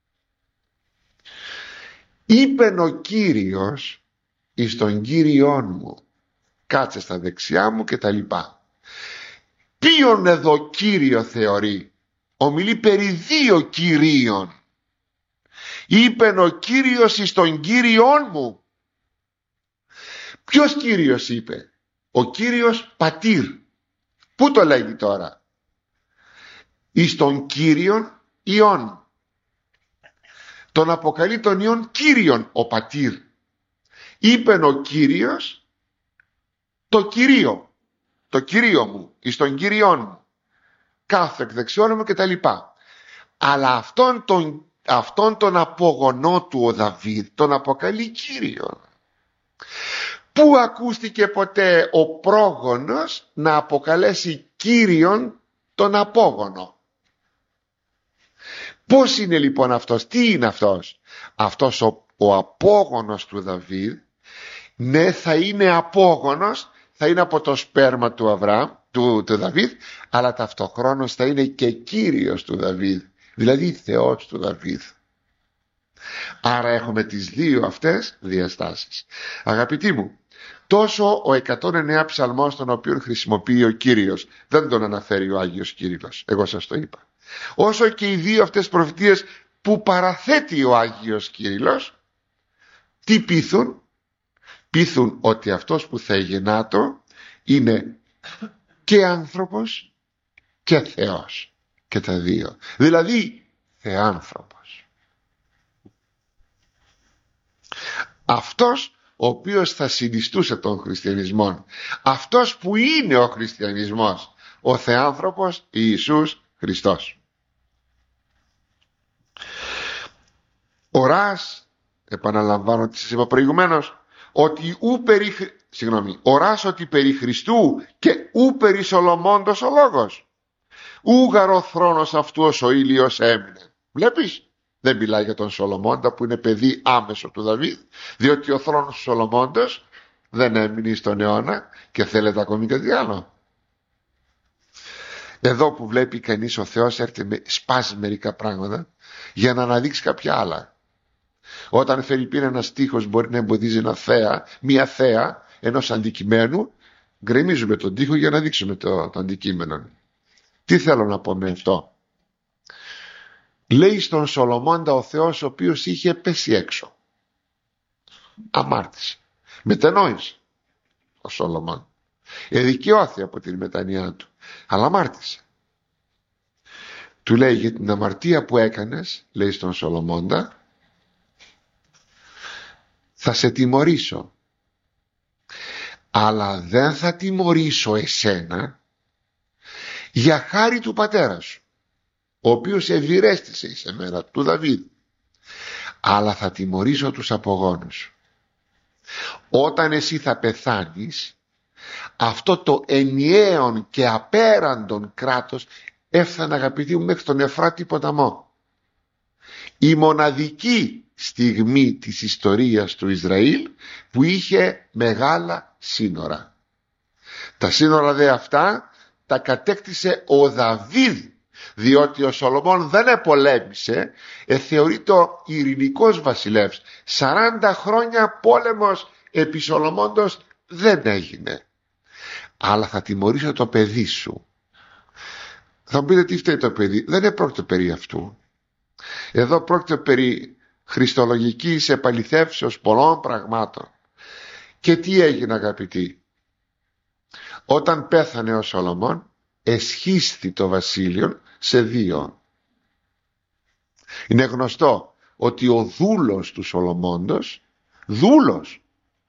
είπεν ο Κύριος εις τον Κύριόν μου, κάτσε στα δεξιά μου και τα λοιπά. Ποιον εδώ Κύριο θεωρεί? Ομιλεί περί δύο Κυρίων. Είπεν ο Κύριος εις τον Κύριόν μου. Ποιος Κύριος είπε? Ο Κύριος πατήρ. Πού το λέγει τώρα? Εις τον Κύριον Υιόν. Τον αποκαλεί τον Υιόν Κύριον ο πατήρ. Είπεν ο Κύριος το Κυρίο, το Κυρίο μου, εις τον Κύριον μου, κάθε εκ δεξιών μου και τα λοιπά. Αλλά αυτόν τον απόγονό του ο Δαβίδ τον αποκαλεί Κύριον. Πού ακούστηκε ποτέ ο πρόγονος να αποκαλέσει Κύριον τον απόγονο? Πώς είναι λοιπόν αυτός? Τι είναι αυτός? Αυτός ο απόγονος του Δαβίδ, ναι, θα είναι απόγονος, θα είναι από το σπέρμα του του Δαβίδ, αλλά ταυτοχρόνως θα είναι και Κύριος του Δαβίδ, δηλαδή Θεός του Δαβίδ. Άρα έχουμε τις δύο αυτές διαστάσεις. Αγαπητοί μου, τόσο ο 109 ψαλμός τον οποίο χρησιμοποιεί ο Κύριος, δεν τον αναφέρει ο Άγιος Κύριλλος, εγώ σας το είπα, όσο και οι δύο αυτές προφητείες που παραθέτει ο Άγιος Κύριλλος, τι πείθουν? Πείθουν ότι αυτός που θα γεννάτο είναι και άνθρωπος και Θεός, και τα δύο, δηλαδή θεάνθρωπος. Αυτός ο οποίος θα συνιστούσε τον χριστιανισμό, αυτός που είναι ο χριστιανισμός, ο θεάνθρωπος Ιησούς Χριστός. Οράς, επαναλαμβάνω τι σας είπα προηγουμένως, ότι οράς ότι περί Χριστού και ου περί Σολομώντος ο λόγος. Ούγαρ ο θρόνος αυτού ως ο ήλιος έμεινε. Βλέπεις, δεν μιλάει για τον Σολομώντα που είναι παιδί άμεσο του Δαβίδ, διότι ο θρόνος του Σολομώντος δεν έμεινε στον αιώνα και θέλετε ακόμη κάτι άλλο. Εδώ που βλέπει κανείς ο Θεός έρχεται σπάζει μερικά πράγματα για να αναδείξει κάποια άλλα. Όταν φερειπίν ένας στίχος μπορεί να εμποδίζει μία θέα ενός αντικειμένου, γκρεμίζουμε τον τοίχο για να δείξουμε το αντικείμενο. Τι θέλω να πω με αυτό? Λέει στον Σολομώντα ο Θεός, ο οποίος είχε πέσει έξω, αμάρτησε, μετενόησε ο Σολομών, εδικαιώθη από την μετανοιά του, αλλά αμάρτησε. Του λέει, για την αμαρτία που έκανες, λέει στον Σολομώντα, θα σε τιμωρήσω, αλλά δεν θα τιμωρήσω εσένα για χάρη του πατέρα σου, ο οποίος ευηρέστησε εις εμένα, του Δαβίδ, αλλά θα τιμωρήσω τους απογόνους σου. Όταν εσύ θα πεθάνεις, αυτό το ενιαίον και απέραντον κράτος έφτανε, αγαπητοί μου, μέχρι τον Εφράτη ποταμό. Η μοναδική στιγμή της ιστορίας του Ισραήλ που είχε μεγάλα σύνορα. Τα σύνορα δε αυτά τα κατέκτησε ο Δαβίδ, διότι ο Σολομών δεν επολέμησε, θεωρείται ειρηνικός βασιλεύς. 40 χρόνια πόλεμος επί Σολομώντος δεν έγινε. Αλλά θα τιμωρήσω το παιδί σου. Θα μου πείτε, τι φταίει το παιδί? Δεν πρόκειται περί αυτού. Εδώ πρόκειται περί χριστολογικής επαληθεύσεως πολλών πραγμάτων. Και τι έγινε, αγαπητοί? Όταν πέθανε ο Σολομών, εσχίστη το βασίλειο σε δύο. Είναι γνωστό ότι ο δούλος του Σολομώντος, δούλος,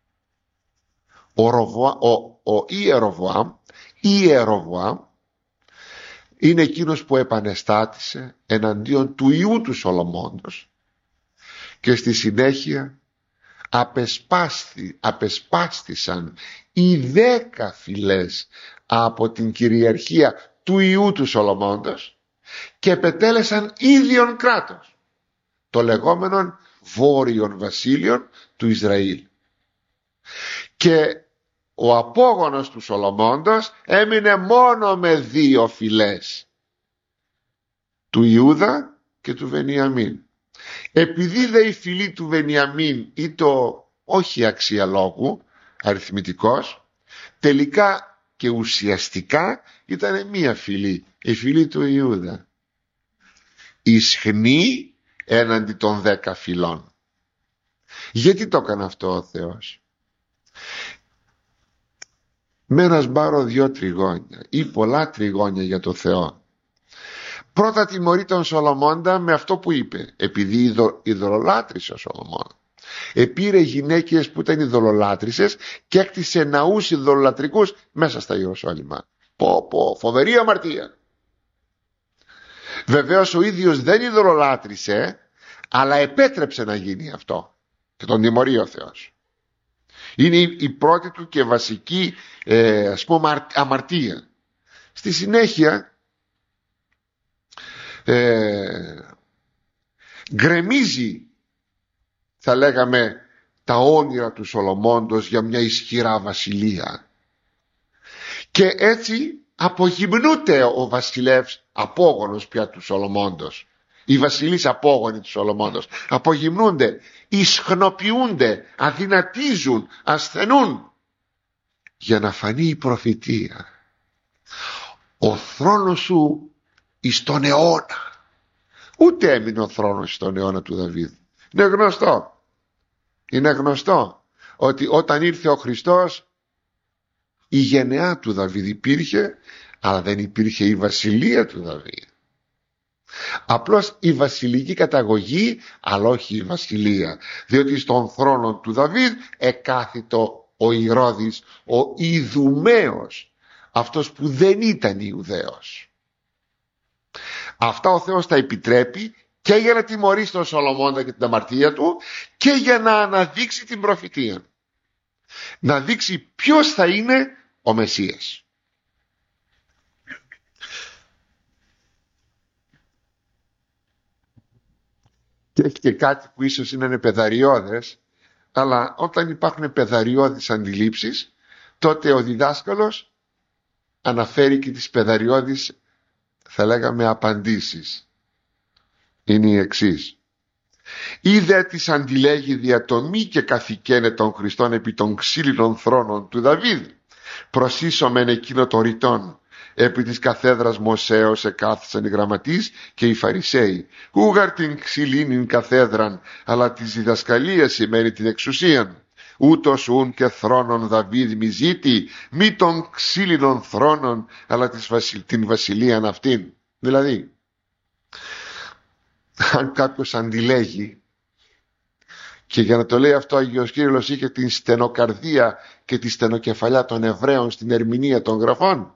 ο Ιεροβοάμ, είναι εκείνος που επανεστάτησε εναντίον του ιού του Σολομώντος και στη συνέχεια απεσπάστησαν οι 10 φυλές από την κυριαρχία του ιού του Σολομώντος και επετέλεσαν ίδιον κράτος, το λεγόμενο βόρειον βασίλειον του Ισραήλ. Και ο απόγονος του Σολομώντος έμεινε μόνο με 2 φυλές, του Ιούδα και του Βενιαμίν. Επειδή δε η φυλή του Βενιαμίν ήταν όχι αξιαλόγου, αριθμητικός, τελικά και ουσιαστικά ήταν μία φυλή, η φυλή του Ιούδα, ισχνή έναντι των 10 φυλών. Γιατί το έκανε αυτό ο Θεός? Με ένα σπάρο 2 τριγώνια ή πολλά τριγώνια για το Θεό. Πρώτα τιμωρεί τον Σολομώντα με αυτό που είπε, επειδή ειδωλολάτρησε ο Σολομών. Επήρε γυναίκες που ήταν ειδωλολάτρησες και έκτισε ναούς ειδωλολατρικούς μέσα στα Ιεροσόλυμα. Φοβερή αμαρτία. Βεβαίως ο ίδιος δεν ειδωλολάτρισε, αλλά επέτρεψε να γίνει αυτό και τον τιμωρεί ο Θεός. Είναι η πρώτη του και βασική αμαρτία. Στη συνέχεια γκρεμίζει, θα λέγαμε, τα όνειρα του Σολομώντος για μια ισχυρά βασιλεία, και έτσι απογυμνούται ο βασιλεύς απόγονος πια του Σολομώντος, οι βασιλείς απόγονοι του Σολομώντος απογυμνούνται, ισχνοποιούνται, αδυνατίζουν, ασθενούν, για να φανεί η προφητεία. Ο θρόνος σου εις τον αιώνα. Ούτε έμεινε ο θρόνος στον αιώνα του Δαβίδ. Είναι γνωστό ότι όταν ήρθε ο Χριστός, η γενεά του Δαβίδ υπήρχε, αλλά δεν υπήρχε η βασιλεία του Δαβίδ. Απλώς η βασιλική καταγωγή, αλλά όχι η βασιλεία, διότι στον θρόνο του Δαβίδ εκάθιτο ο Ηρώδης, ο Ιδουμαίος, αυτός που δεν ήταν Ιουδαίος. Αυτά ο Θεός τα επιτρέπει και για να τιμωρήσει τον Σολομώντα και την αμαρτία του, και για να αναδείξει την προφητεία, να δείξει ποιος θα είναι ο Μεσσίας. Και έχει και κάτι που ίσως είναι πεδαριώδες, αλλά όταν υπάρχουν πεδαριώδεις αντιλήψεις, τότε ο διδάσκαλος αναφέρει και τις πεδαριώδεις θα λέγαμε απαντήσεις, είναι οι εξής. Είδε της αντιλέγει διατομή και καθηκένε των Χριστών επί των ξύλινων θρόνων του Δαβίδ. Προσίσομεν εκείνο το ρητόν. Επί της καθέδρας Μωσέως εκάθισαν οι γραμματείς και οι Φαρισαίοι. Ούγαρ την ξυλίνην καθέδραν, αλλά της διδασκαλίας σημαίνει την εξουσίαν. Ούτως ούν και θρόνων Δαβίδ μη ζήτη, μη των ξύλινων θρόνων, αλλά την βασιλείαν αυτήν. Δηλαδή, αν κάποιος αντιλέγει, και για να το λέει αυτό ο Άγιος Κύριλλος είχε την στενοκαρδία και τη στενοκεφαλιά των Εβραίων στην ερμηνεία των γραφών.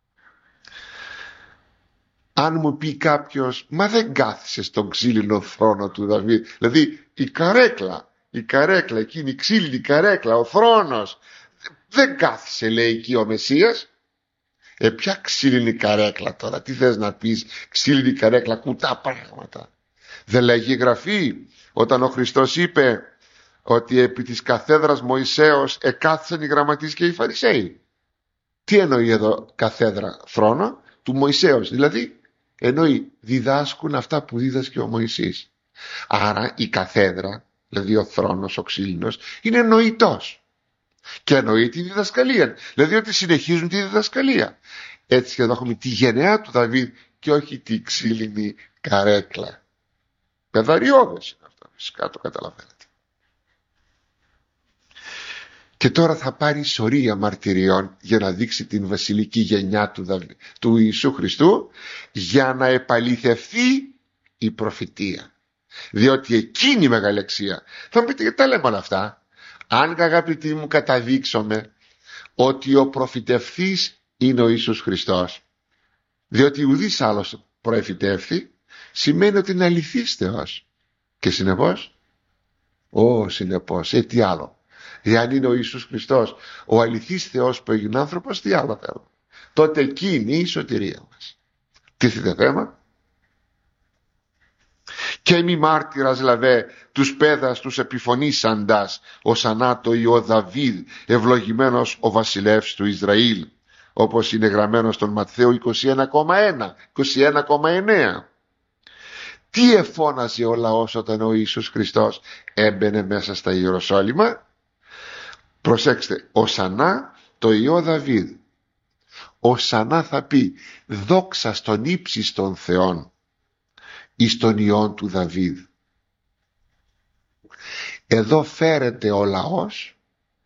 Αν μου πει κάποιος, μα δεν κάθισε στον ξύλινο θρόνο του Δαβίδ, δηλαδή η καρέκλα εκείνη, η ξύλινη καρέκλα, ο θρόνος, δεν κάθισε λέει εκεί ο Μεσσίας. Ποια ξύλινη καρέκλα τώρα, τι θες να πεις, ξύλινη καρέκλα, κουτά πράγματα. Δεν λέγει η Γραφή όταν ο Χριστός είπε ότι επί της καθέδρας Μωυσέως εκάθισαν οι γραμματείς και οι Φαρισαίοι. Τι εννοεί εδώ καθέδρα? Θρόνο του Μωυσέως, δηλαδή εννοεί διδάσκουν αυτά που δίδασκε ο Μωυσής. Άρα η καθέδρα, δηλαδή ο θρόνος ο ξύλινος, είναι νοητός και εννοεί τη διδασκαλία, δηλαδή ότι συνεχίζουν τη διδασκαλία. Έτσι και εδώ έχουμε τη γενεά του Δαβίδ και όχι τη ξύλινη καρέκλα. Πεδαριώδες είναι αυτό, φυσικά το καταλαβαίνετε. Και τώρα θα πάρει σωρία μαρτυριών για να δείξει την βασιλική γενιά του Ιησού Χριστού, για να επαληθευθεί η προφητεία. Διότι εκείνη η μεγάλη αξία. Θα μου πείτε, γιατί τα λέμε όλα αυτά? Αν, αγαπητοί μου, καταδείξουμε ότι ο προφητευθής είναι ο Ιησούς Χριστός, διότι ουδής άλλος προεφητεύθη, σημαίνει ότι είναι αληθής Θεός. Και συνεπώς, τι άλλο? Εάν είναι ο Ιησούς Χριστός ο αληθής Θεός που έγινε άνθρωπος, τι άλλο θέλουμε? Τότε εκείνη η σωτηρία μας. Τίθεται θέμα. Και μη μάρτυρας λαβέ τους πέδας τους επιφωνήσαντας ως ανάτο ή ο Δαβίδ, ευλογημένος ο βασιλεύς του Ισραήλ, όπως είναι γραμμένο στον Ματθαίο 21,9. Τι εφώναζε ο λαός όταν ο Ιησούς Χριστός έμπαινε μέσα στα Ιεροσόλυμα? Προσέξτε, οσανά το Υιό Δαβίδ. Οσανά θα πει δόξα στον ύψιστον Θεόν εις τον Υιόν του Δαβίδ. Εδώ φέρεται ο λαός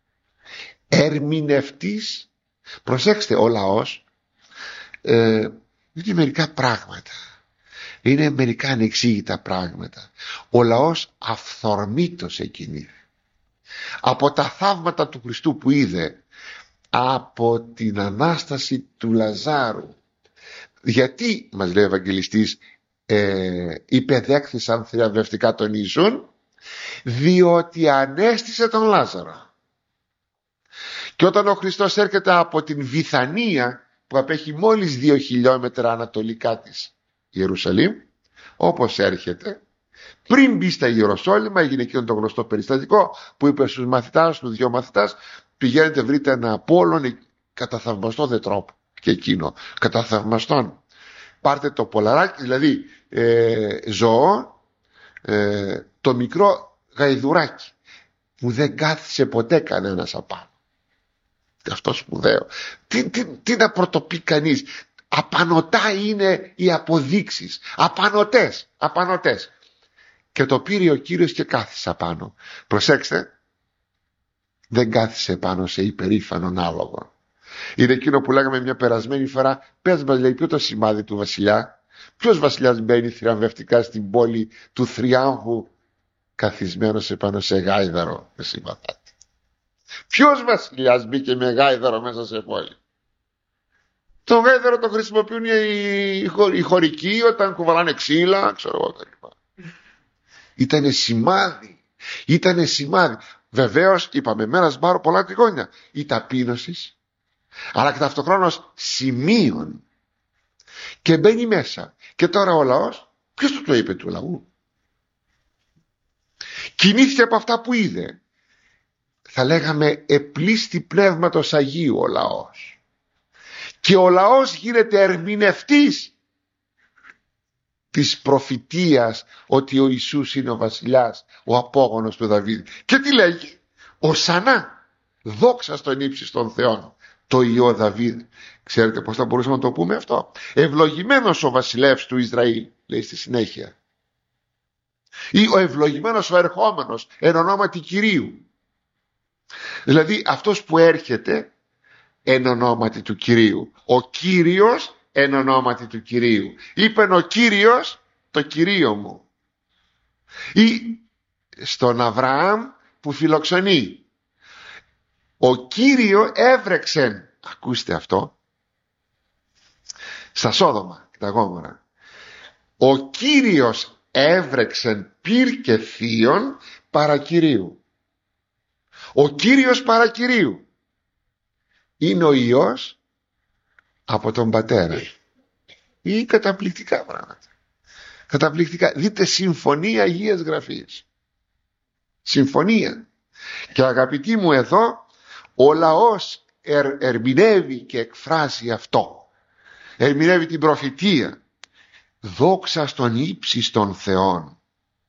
ερμηνευτής. Προσέξτε, ο λαός είναι μερικά πράγματα, είναι μερικά ανεξήγητα πράγματα. Ο λαός αυθορμήτως εκκινεί από τα θαύματα του Χριστού που είδε, από την Ανάσταση του Λαζάρου. Γιατί, μας λέει ο Ευαγγελιστής, υπεδέχθησαν θριαμβευτικά τον Ιησούν? Διότι ανέστησε τον Λάζαρο. Και όταν ο Χριστός έρχεται από την Βηθανία, που απέχει μόλις 2 χιλιόμετρα ανατολικά της Ιερουσαλήμ, όπως έρχεται, πριν μπει στα Ιεροσόλυμα, έγινε εκείνο το γνωστό περιστατικό που είπε στους μαθητάς του, 2 μαθητάς, πηγαίνετε βρείτε ένα Απόλλων κατά θαυμαστό δε τρόπο. Και εκείνο κατά θαυμαστόν, πάρτε το πολαράκι, δηλαδή ζώο, το μικρό γαϊδουράκι που δεν κάθισε ποτέ κανένας απάνω. Αυτό σπουδαίο. Τι να πρωτοπεί κανείς? Απανωτά είναι οι αποδείξεις, απανωτές. Και το πήρε ο Κύριος και κάθισε πάνω. Προσέξτε, δεν κάθισε πάνω σε υπερήφανον άλογο. Είναι εκείνο που λέγαμε μια περασμένη φορά, πες μας, λέει, ποιο το σημάδι του βασιλιά? Ποιος βασιλιάς μπαίνει θριαμβευτικά στην πόλη του θριάμβου καθισμένος επάνω σε γάιδαρο? Με συμπαθάτε. Ποιος βασιλιάς μπήκε με γάιδαρο μέσα σε πόλη? Το γάιδαρο το χρησιμοποιούν οι χωρικοί όταν κουβαλάνε ξύλα, ξέρω εγώ κλπ. Ήτανε σημάδι. Βεβαίως, είπαμε, μέρας μπάρω πολλά τριγώνια. Η ταπείνωση, αλλά και ταυτοχρόνως σημείων. Και μπαίνει μέσα. Και τώρα ο λαός, ποιος του το είπε του λαού? Κινήθηκε από αυτά που είδε. Θα λέγαμε επλήστη πνεύματος Αγίου ο λαός. Και ο λαός γίνεται ερμηνευτής της προφητείας ότι ο Ιησούς είναι ο βασιλιάς, ο απόγονος του Δαβίδ. Και τι λέγει? Οσανά, δόξα στον ύψη των Θεών, το Υιό Δαβίδ. Ξέρετε πώς θα μπορούσαμε να το πούμε αυτό? Ευλογημένος ο βασιλεύς του Ισραήλ, λέει στη συνέχεια. Ή ο ευλογημένος ο ερχόμενος εν ονόματι Κυρίου. Δηλαδή αυτός που έρχεται εν ονόματι του Κυρίου. Ο Κύριος εν ονόματι του Κυρίου. Είπεν ο Κύριος το Κυρίο μου. Ή στον Αβραάμ που φιλοξενεί. Ο Κύριο έβρεξεν, ακούστε αυτό, στα Σόδομα και τα Γόμορα. Ο Κύριος έβρεξεν πυρ και θείον παρακυρίου. Ο Κύριος παρακυρίου είναι ο Υιός από τον Πατέρα. Ή καταπληκτικά πράγματα. Καταπληκτικά. Δείτε, συμφωνία Αγίας Γραφής. Συμφωνία. Και αγαπητοί μου, εδώ ο λαός ερμηνεύει και εκφράζει αυτό. Ερμηνεύει την προφητεία. Δόξα στον ύψη των Θεών,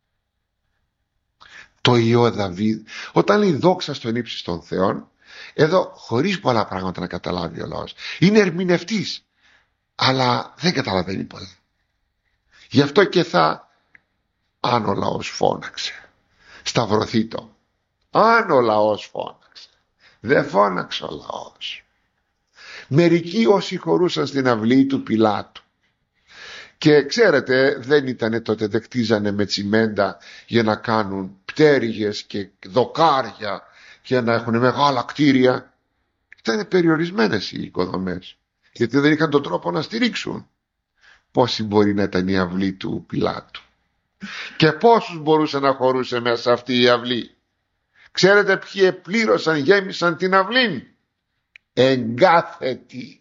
το Υιό Δαβίδ. Όταν λέει δόξα στον ύψη των Θεών, εδώ χωρίς πολλά πράγματα να καταλάβει ο λαός. Είναι ερμηνευτής, αλλά δεν καταλαβαίνει πολλά. Γι' αυτό και αν ο λαός φώναξε, σταυρωθεί το. Αν ο λαός φώναξε, δεν φώναξε ο λαός. Μερικοί όσοι χωρούσαν στην αυλή του Πιλάτου, και ξέρετε, δεν ήτανε τότε, δεν κτίζανε με τσιμέντα για να κάνουν πτέρυγες και δοκάρια και να έχουν μεγάλα κτίρια. Ήτανε περιορισμένες οι οικοδομές, γιατί δεν είχαν τον τρόπο να στηρίξουν. Πόσοι μπορεί να ήταν η αυλή του Πιλάτου και πόσους μπορούσε να χωρούσε μέσα αυτή η αυλή? Ξέρετε ποιοι πλήρωσαν, γέμισαν την αυλή? Εγκάθετοι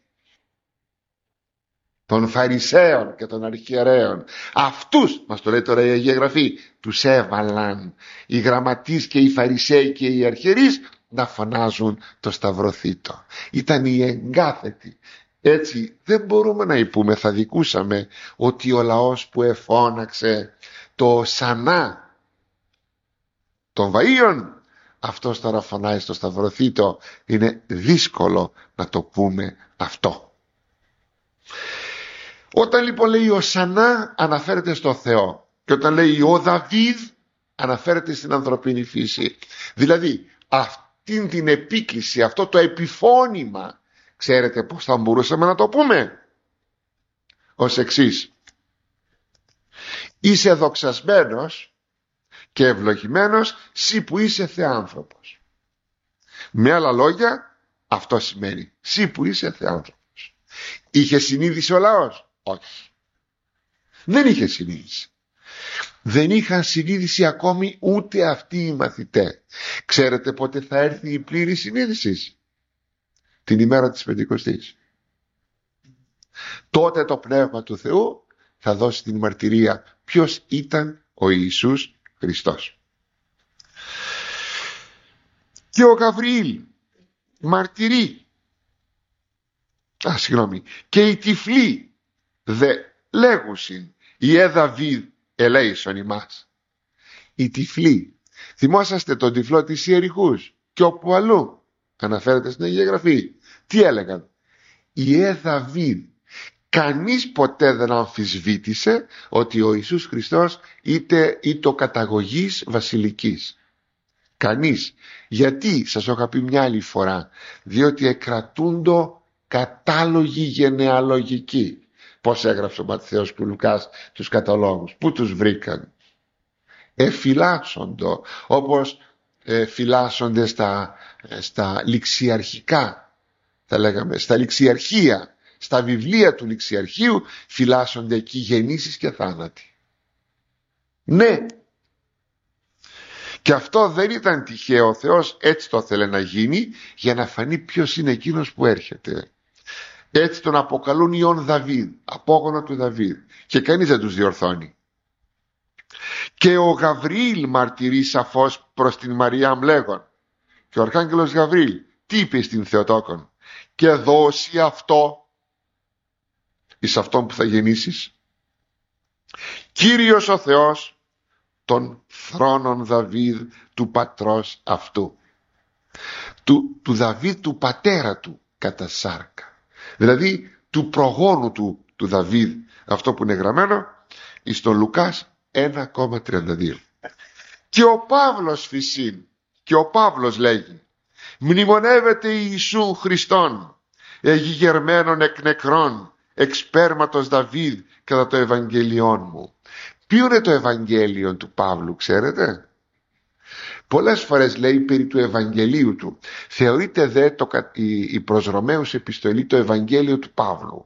των Φαρισαίων και των Αρχιερέων. Αυτούς, μας το λέει τώρα η Αγία Γραφή, τους έβαλαν οι γραμματείς και οι Φαρισαίοι και οι Αρχιερείς να φωνάζουν το σταυρωθήτο. Ήταν οι εγκάθετοι. Έτσι δεν μπορούμε να υπούμε, θα δικούσαμε, ότι ο λαός που εφώναξε το σανά των βαΐων, αυτός τώρα φωνάει στο σταυρωθήτο. Είναι δύσκολο να το πούμε αυτό. Όταν λοιπόν λέει ο Σανά, αναφέρεται στο Θεό, και όταν λέει ο Δαβίδ, αναφέρεται στην ανθρωπίνη φύση. Δηλαδή αυτήν την επίκληση, αυτό το επιφώνημα, ξέρετε πώς θα μπορούσαμε να το πούμε? Ως εξής: είσαι δοξασμένος και ευλογημένος σύ που είσαι θεάνθρωπος. Με άλλα λόγια, αυτό σημαίνει σύ που είσαι θεάνθρωπος. Είχε συνείδηση ο λαός? Όχι, δεν είχε συνείδηση. Δεν είχαν συνείδηση ακόμη ούτε αυτοί οι μαθητές. Ξέρετε πότε θα έρθει η πλήρη συνείδηση? Την ημέρα της Πεντηκοστής. Τότε το Πνεύμα του Θεού θα δώσει την μαρτυρία ποιος ήταν ο Ιησούς Χριστός. Και ο Γαβριήλ μαρτυρεί, και οι τυφλοί δε λέγουσιν ιε Δαβίδ ελέησον ημάς. Οι τυφλοί, θυμόσαστε τον τυφλό της Ιεριχούς και όπου αλλού αναφέρεται στην Αγία Γραφή, τι έλεγαν? Ιε Δαβίδ. Κανείς ποτέ δεν αμφισβήτησε ότι ο Ιησούς Χριστός είτε ο καταγωγής βασιλικής. Κανείς. Γιατί? Σας το είχα πει μια άλλη φορά. Διότι εκρατούντο κατάλογοι γενεαλογικοί. Πώς έγραψε ο Ματθαίος και ο Λουκάς τους καταλόγους? Πού τους βρήκαν? Εφυλάσσοντο, όπως φυλάσσονται στα ληξιαρχικά, θα λέγαμε, στα ληξιαρχία, στα βιβλία του ληξιαρχείου φυλάσσονται εκεί γεννήσεις και θάνατοι. Ναι, και αυτό δεν ήταν τυχαίο. Ο Θεός έτσι το ήθελε να γίνει, για να φανεί ποιος είναι εκείνος που έρχεται. Έτσι τον αποκαλούν Υιόν Δαβίδ, απόγονο του Δαβίδ, και κανείς δεν τους διορθώνει. Και ο Γαβριήλ μαρτυρεί σαφώς προς την Μαριάμ λέγον, και ο Αρχάγγελος Γαβριήλ τι είπε στην Θεοτόκον? Και δώσει αυτό εις αυτόν που θα γεννήσεις. Κύριος ο Θεός των θρόνων Δαβίδ του πατρός αυτού. Του Δαβίδ, του πατέρα του κατά σάρκα. Δηλαδή του προγόνου του Δαβίδ. Αυτό που είναι γραμμένο εις τον Λουκάς 1,32. Και ο Παύλος φυσήν, και ο Παύλος λέγει, μνημονεύεται Ιησού Χριστόν, εγιγερμένον εκ νεκρών, εξ σπέρματος Δαβίδ κατά το Ευαγγέλιόν μου. Ποιο είναι το Ευαγγέλιο του Παύλου, ξέρετε? Πολλές φορές λέει περί του Ευαγγελίου του. Θεωρείται δε η προς Ρωμαίους επιστολή το Ευαγγέλιο του Παύλου.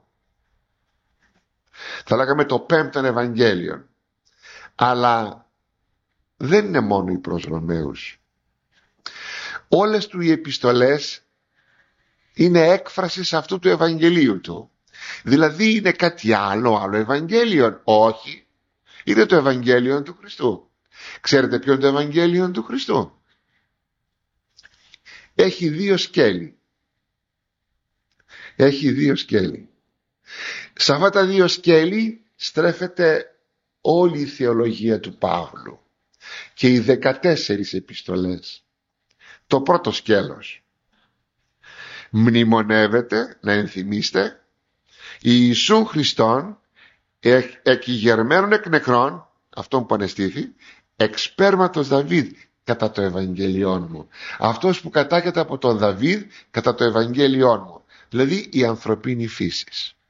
Θα λέγαμε το πέμπτον Ευαγγέλιο. Αλλά δεν είναι μόνο οι προς Ρωμαίους. Όλες του οι επιστολές είναι έκφραση αυτού του Ευαγγελίου του. Δηλαδή είναι κάτι άλλο Ευαγγέλιο? Όχι. Είναι το Ευαγγέλιο του Χριστού. Ξέρετε ποιο είναι το Ευαγγέλιο του Χριστού? Έχει δύο σκέλη. Έχει δύο σκέλη. Σε αυτά τα δύο σκέλη στρέφεται όλη η θεολογία του Παύλου και οι 14 επιστολές. Το πρώτο σκέλος μνημονεύεται, να ενθυμίστε, Ιησούν Χριστόν εκηγερμένων εκ νεκρών, αυτόν που ανεστήθη, εξ σπέρματος Δαβίδ κατά το Ευαγγέλιόν μου. Αυτός που κατάγεται από τον Δαβίδ κατά το Ευαγγέλιόν μου. Δηλαδή η ανθρωπίνη φύση.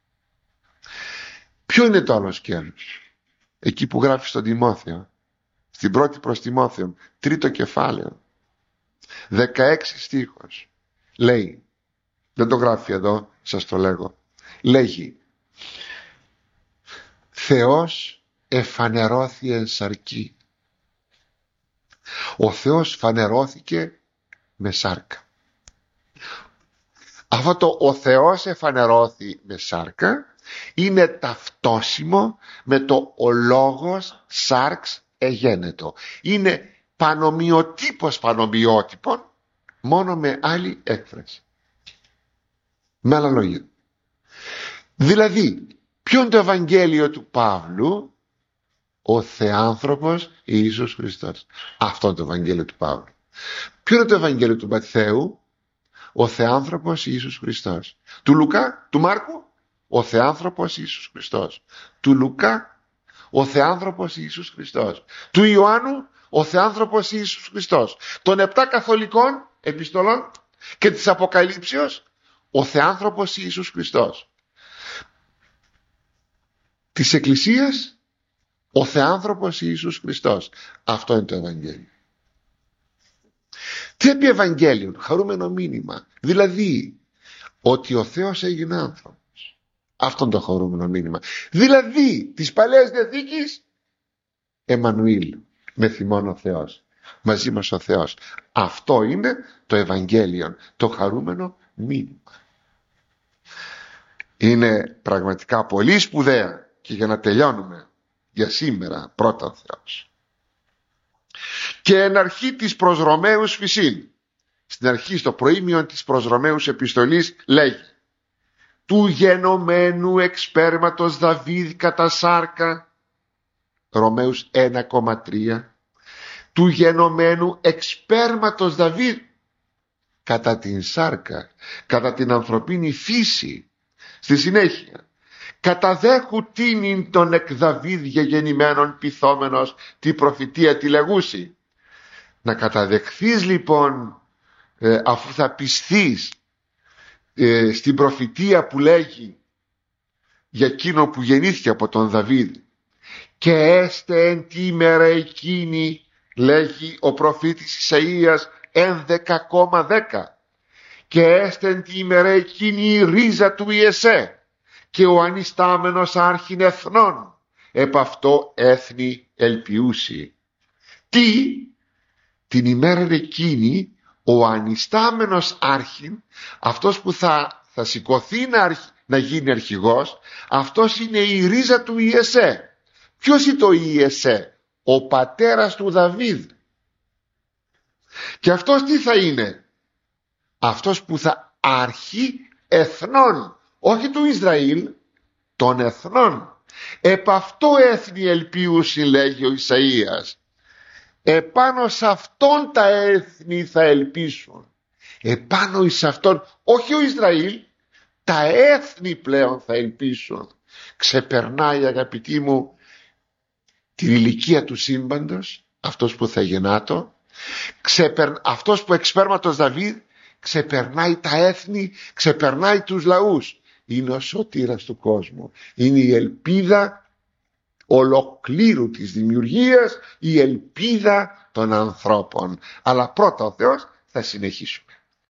Ποιο είναι το άλλο σκέλος? Εκεί που γράφει στον Τιμόθεο, στην πρώτη προς Τιμόθεο, 3ο κεφάλαιο, 16 στίχος. Λέει, δεν το γράφει εδώ, σας το λέγω. Λέγει, Θεός εφανερώθη εν σαρκή. Ο Θεός φανερώθηκε με σάρκα. Αυτό το ο Θεός εφανερώθη με σάρκα είναι ταυτόσιμο με το ο λόγος σάρξ εγένετο. Είναι πανομοιοτύπος πανομοιότυπων, μόνο με άλλη έκφραση. Με άλλα λόγια. Δηλαδή, ποιο είναι το Ευαγγέλιο του Παύλου? Ο Θεάνθρωπος Ιησούς Χριστός. Αυτό είναι το Ευαγγέλιο του Παύλου. Ποιο είναι το Ευαγγέλιο του Ματθαίου? Ο Θεάνθρωπος Ιησούς Χριστός. Του Λουκά, του Μάρκου, ο Θεάνθρωπος Ιησούς Χριστός. Του Λουκά, ο Θεάνθρωπος Ιησούς Χριστός. Του Ιωάννου, ο Θεάνθρωπος Ιησούς Χριστός. Των 7 καθολικών επιστολών και της Αποκαλύψεως, ο Θεάνθρωπος Ιησούς Χριστός. Της Εκκλησίας, ο Θεάνθρωπος Ιησούς Χριστός. Αυτό είναι το Ευαγγέλιο. Τι είπε Ευαγγέλιο? Χαρούμενο μήνυμα. Δηλαδή ότι ο Θεός έγινε άνθρωπος. Αυτό είναι το χαρούμενο μήνυμα. Δηλαδή της Παλαιάς Διαθήκης, Εμμανουήλ, με θυμόν ο Θεός, μαζί μας ο Θεός. Αυτό είναι το Ευαγγέλιο, το χαρούμενο μήνυμα. Είναι πραγματικά πολύ σπουδαία. Και για να τελειώνουμε για σήμερα, πρώτα ο Θεός. Και εν αρχή της προς Ρωμαίους φυσίν, στην αρχή στο προήμιον της προς Ρωμαίους επιστολής λέγει, του γενομένου εξ σπέρματος Δαβίδ κατά σάρκα, Ρωμαίους 1,3, του γενομένου εξ σπέρματος Δαβίδ κατά την σάρκα, κατά την ανθρωπίνη φύση. Στη συνέχεια, καταδέχου τίνην τον εκ Δαβίδ γεγεννημένον πειθόμενος τη προφητεία τη λεγούση. Να καταδεχθείς λοιπόν, αφού θα πιστείς στην προφητεία που λέγει για εκείνο που γεννήθηκε από τον Δαβίδ, και έστε εν τη ημέρα εκείνη, λέγει ο προφήτης Ισαΐας 11,10, και έστε εν τη ημέρα εκείνη η ρίζα του Ιεσέ και ο ανιστάμενος άρχιν εθνών, επ' αυτό έθνη ελπιούσι. Τι? Την ημέρα εκείνη ο ανιστάμενος άρχιν, αυτός που θα σηκωθεί να γίνει αρχηγός, αυτός είναι η ρίζα του Ιεσέ. Ποιος είναι το Ιεσέ? Ο πατέρας του Δαβίδ. Και αυτός τι θα είναι? Αυτός που θα αρχεί εθνών, όχι του Ισραήλ, των εθνών. Επ' αυτό έθνη ελπίουσιν, λέγει ο Ισαΐας. Επάνω σε αυτόν τα έθνη θα ελπίσουν. Επάνω εις αυτόν, όχι ο Ισραήλ, τα έθνη πλέον θα ελπίσουν. Ξεπερνάει, αγαπητοί μου, την ηλικία του σύμπαντος, αυτός που θα γεννάτο, αυτός που εξ σπέρματος Δαβίδ ξεπερνάει τα έθνη, ξεπερνάει τους λαούς. Είναι ο σωτήρας του κόσμου, είναι η ελπίδα ολοκλήρου της δημιουργίας, η ελπίδα των ανθρώπων. Αλλά πρώτα ο Θεός θα συνεχίσουμε.